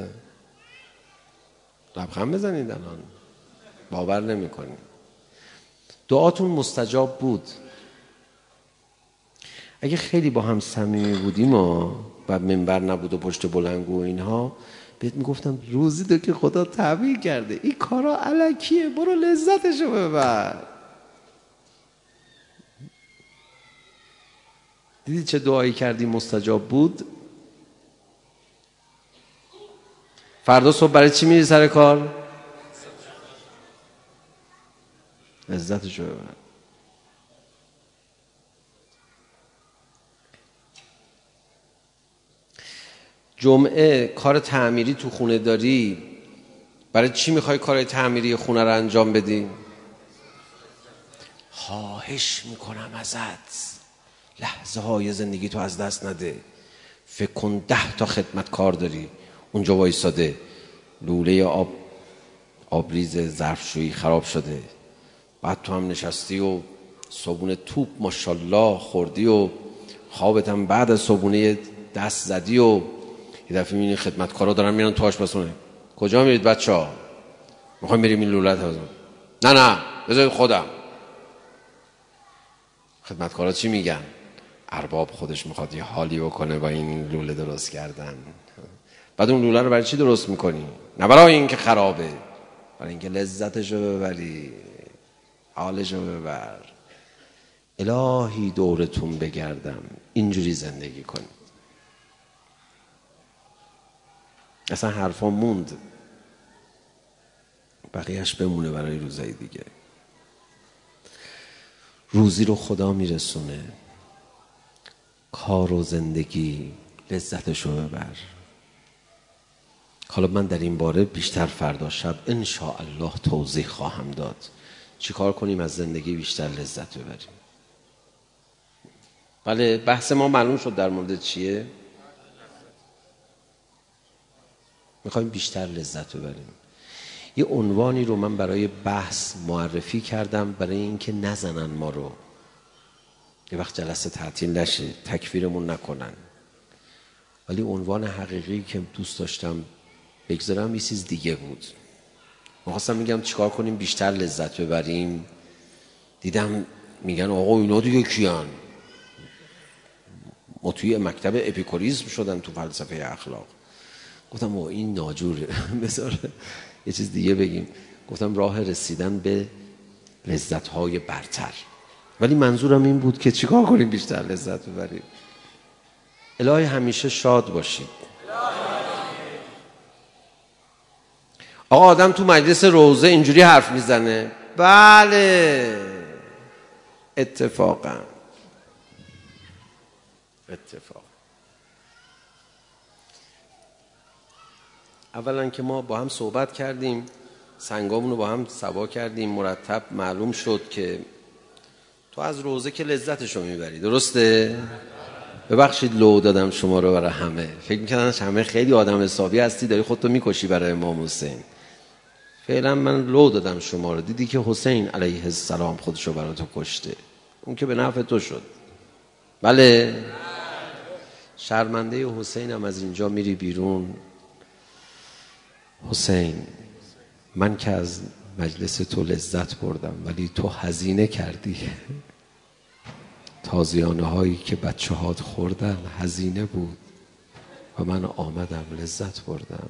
لبخند بزنید الان، باور نمی کنید. دعاتون مستجاب بود. اگه خیلی با هم صمیمی بودیم و منبر نبود و پشت بلنگو و اینها، بهت میگفتم روزی دو که خدا تعبیر کرده، این کارا الکیه، برو لذتشو ببر. دیدی چه دعایی کردی مستجاب بود؟ فردا صبح برای چی میری سر کار؟ لذتشو ببر. جمعه کار تعمیری تو خونه داری، برای چی میخوای کار تعمیری خونه رو انجام بدی؟ خواهش میکنم ازت لحظه های زندگی تو از دست نده. فکر کن ده تا خدمت کار داری اونجا وایساده، لوله آب آبریز ظرفشویی خراب شده، بعد تو هم نشستی و صبونه توپ ماشاءالله خوردی و خوابت هم بعد از صبونه دست زدی و یه دفعه میبینی خدمتکارا دارن میرن تو آشپزخونه. کجا میرید بچه‌ها؟ میخوایم بریم این لوله رو. نه نه بذارید خودم. خدمتکارا چی میگن؟ ارباب خودش میخواد یه حالی بکنه با این لوله درست کردن. بعد اون لوله رو برای چی درست میکنی؟ نه برای اینکه خرابه، برای اینکه لذتشو ببری، حالشو ببر. الهی دورتون بگردم اینجوری زندگی کنی. اصلا حرفا موند، بقیهش بمونه برای روزای دیگه. روزی رو خدا میرسونه، کار و زندگی لذتشو ببر. حالا من در این باره بیشتر فردا شب ان شاء الله توضیح خواهم داد چی کار کنیم از زندگی بیشتر لذت ببریم. بله بحث ما معلوم شد در مورد چیه؟ میخوایم بیشتر لذت ببریم. یه عنوانی رو من برای بحث معرفی کردم برای اینکه نزنن ما رو. یه وقت جلسه تعطیل نشه، تکفیرمون نکنن. ولی عنوان حقیقی که دوست داشتم بگذارم یه چیز دیگه بود. می‌خواستم میگم چیکار کنیم بیشتر لذت ببریم. دیدم میگن آقا اینا دیگه کیان؟ ما توی مکتب اپیکوریسم شدن تو فلسفه اخلاق. گفتم او این ناجوره. بذار یه چیز دیگه بگیم. گفتم راه رسیدن به لذت‌های برتر. ولی منظورم این بود که چیکار کنیم بیشتر لذت ببریم. الهی همیشه شاد باشید. آقا آدم تو مجلس روضه اینجوری حرف میزنه؟ بله، اتفاقا اتفاق. اولا که ما با هم صحبت کردیم، سنگامونو با هم سوا کردیم، مرتب معلوم شد که تو از روضه که لذتشو میبری. درسته؟ ببخشید لو دادم شما رو برای همه. فکر می‌کردن همه خیلی آدم حسابی هستی، داری خودتو میکشی برای امام حسین. فعلا من لو دادم شما رو. دیدی که حسین علیه السلام خودشو برای تو کشته، اون که به نفع تو شد. بله، شرمنده حسین هم از اینجا میری بیرون. حسین، من که از مجلس تو لذت بردم ولی تو هزینه کردی. تازیانه هایی که بچه هات خوردن هزینه بود و من آمدم لذت بردم.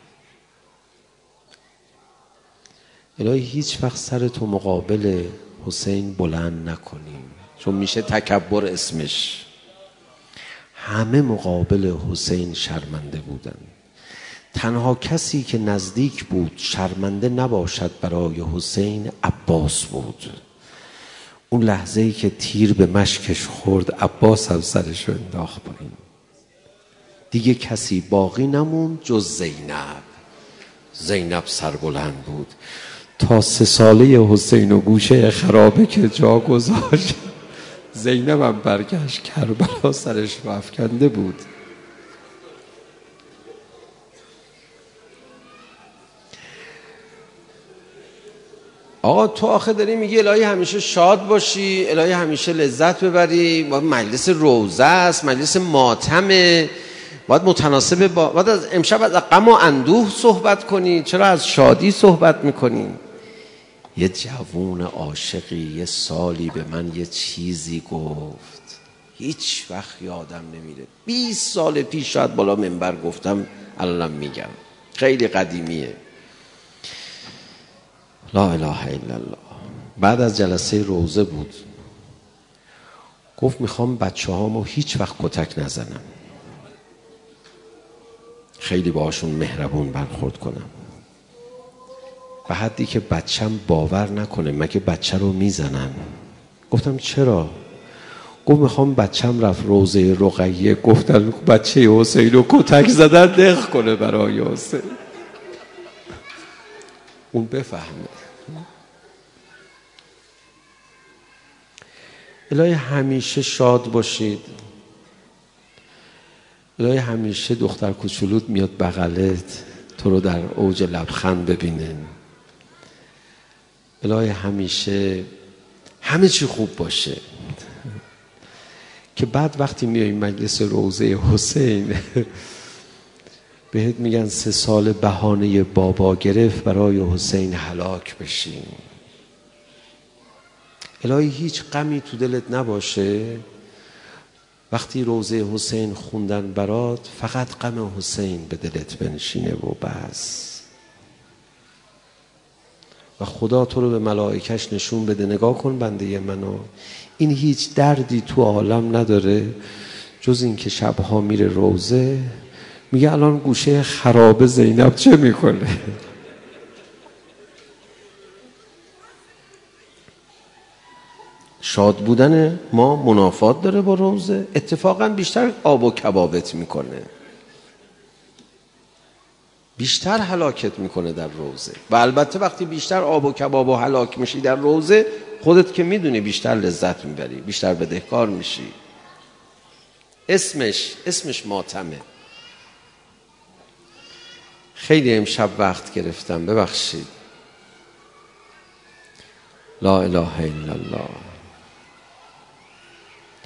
الهی هیچ وقت سر تو مقابل حسین بلند نکنیم، چون میشه تکبر اسمش. همه مقابل حسین شرمنده بودن. تنها کسی که نزدیک بود شرمنده نباشد برای حسین عباس بود. اون لحظه‌ای که تیر به مشکش خورد، عباس هم سرش رو انداخت پایین. دیگه کسی باقی نموند جز زینب. زینب سربلند بود. تا سه ساله حسین و گوشه خرابه که جا گذاشت، زینب هم برگشت کربلا سرش رو افکنده بود. آقا تو آخه داری میگی الهی همیشه شاد باشی، الهی همیشه لذت ببری. باید مجلس روضه است، مجلس ماتمه، باید متناسب با باید از امشب از غم و اندوه صحبت کنی. چرا از شادی صحبت میکنی؟ یه جوون عاشقی یه سالی به من یه چیزی گفت، هیچ وقت یادم نمیره. بیست سال پیش شاید بالا منبر گفتم، الانم میگم، خیلی قدیمیه. لا اله الا الله. بعد از جلسه روضه بود، گفت میخوام بچه هامو هیچ وقت کتک نزنم، خیلی باشون مهربون برخورد کنم، به حدی که بچم باور نکنه مگه بچه رو میزنن. گفتم چرا؟ گفت میخوام بچم رفت روضه رقیه، گفتن بچه حسین رو کتک زدن دق کنه برای حسین، اون بفهمه. الهی همیشه شاد باشید. الهی همیشه دختر کوچولوت میاد بغلت، تو رو در اوج لبخند ببینه. الهی همیشه همه چی خوب باشه، که بعد وقتی میای مجلس روضه حسین بهت میگن سه سال بهانه بابا گرفت برای حسین هلاک بشین. الهی هیچ غمی تو دلت نباشه، وقتی روضه حسین خوندن برات فقط غم حسین به دلت بنشینه و بس. و خدا تو رو به ملائکش نشون بده، نگاه کن بنده منو، این هیچ دردی تو عالم نداره جز این که شبها میره روضه، میگه الان گوشه خرابه زینب چه میکنه. شاد بودن ما منافات داره با روضه؟ اتفاقا بیشتر آب و کبابت میکنه، بیشتر هلاکت میکنه در روضه. و البته وقتی بیشتر آب و کباب و هلاک میشی در روضه، خودت که میدونی بیشتر لذت میبری، بیشتر بدهکار میشی. اسمش اسمش ماتمه. خیلی امشب وقت گرفتم، ببخشید. لا اله الا الله.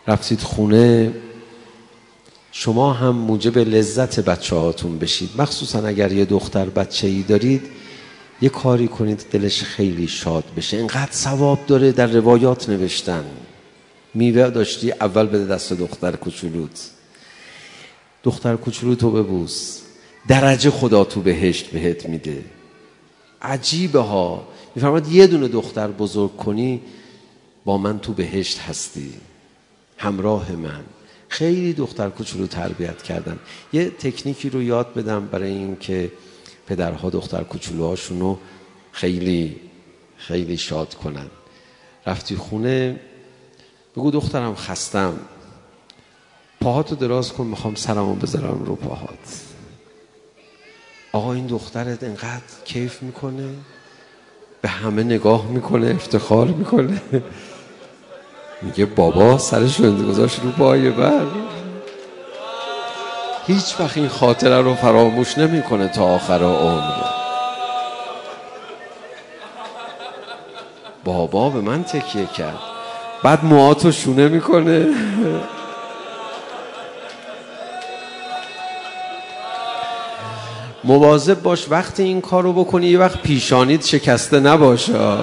رفتید خونه، شما هم موجب لذت بچه هاتون بشید. مخصوصا اگر یه دختر بچه ای دارید، یه کاری کنید دلش خیلی شاد بشه. اینقدر ثواب داره، در روایات نوشتن میوه داشتی اول بده دست دختر کوچولوت، دختر کوچولوتو ببوس، درجه خدا تو بهشت بهت میده. عجیبه ها. میفرماد یه دونه دختر بزرگ کنی با من تو بهشت هستی، همراه من. خیلی دختر کوچولو تربیت کردم. یه تکنیکی رو یاد بدم برای این که پدرها دختر کوچولوهاشونو خیلی خیلی شاد کنن. رفتی خونه بگو دخترم خستم، پاهاتو دراز کن، میخوام سرمو بذارم رو پاهات. آقا این دخترت انقدر کیف میکنه، به همه نگاه میکنه، افتخار میکنه، میگه بابا سرشو گذاشت رو پای بر. هیچ وقت این خاطره رو فراموش نمیکنه تا آخر عمر. بابا به من تکیه کرد. بعد موهاتو شونه میکنه. مواظب باش وقتی این کارو بکنی یه وقت پیشانیت شکسته نباشه.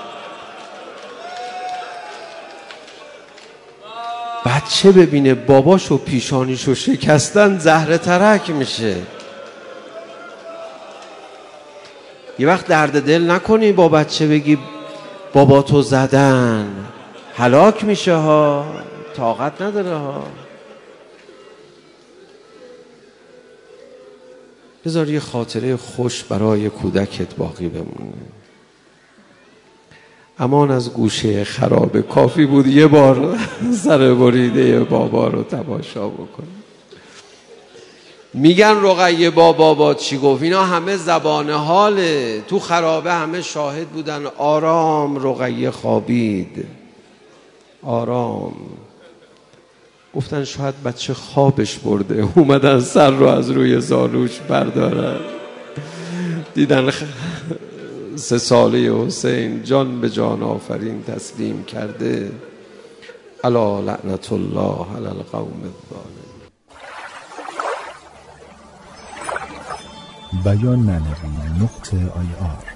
بچه ببینه باباشو پیشانیشو شکستن زهره ترک میشه. یه وقت درد دل نکنی با بچه بگی باباتو زدن، هلاک میشه ها، طاقت نداره ها. بذار یه خاطره خوش برای کودکت باقی بمونه. امان از گوشه خرابه، کافی بود یه بار سر بریده بابا رو تماشا بکنی. میگن رقیه با بابا چی گفت، اینا همه زبان حاله. تو خرابه همه شاهد بودن. آرام رقیه خوابید، آرام. گفتن شاید بچه خوابش برده، اومدن سر رو از روی زانوش بردارن، دیدن خ... سه ساله حسین جان به جان آفرین تسلیم کرده. الا لعنت الله علی القوم الظالمین. بیان ننوی نقطه آی آر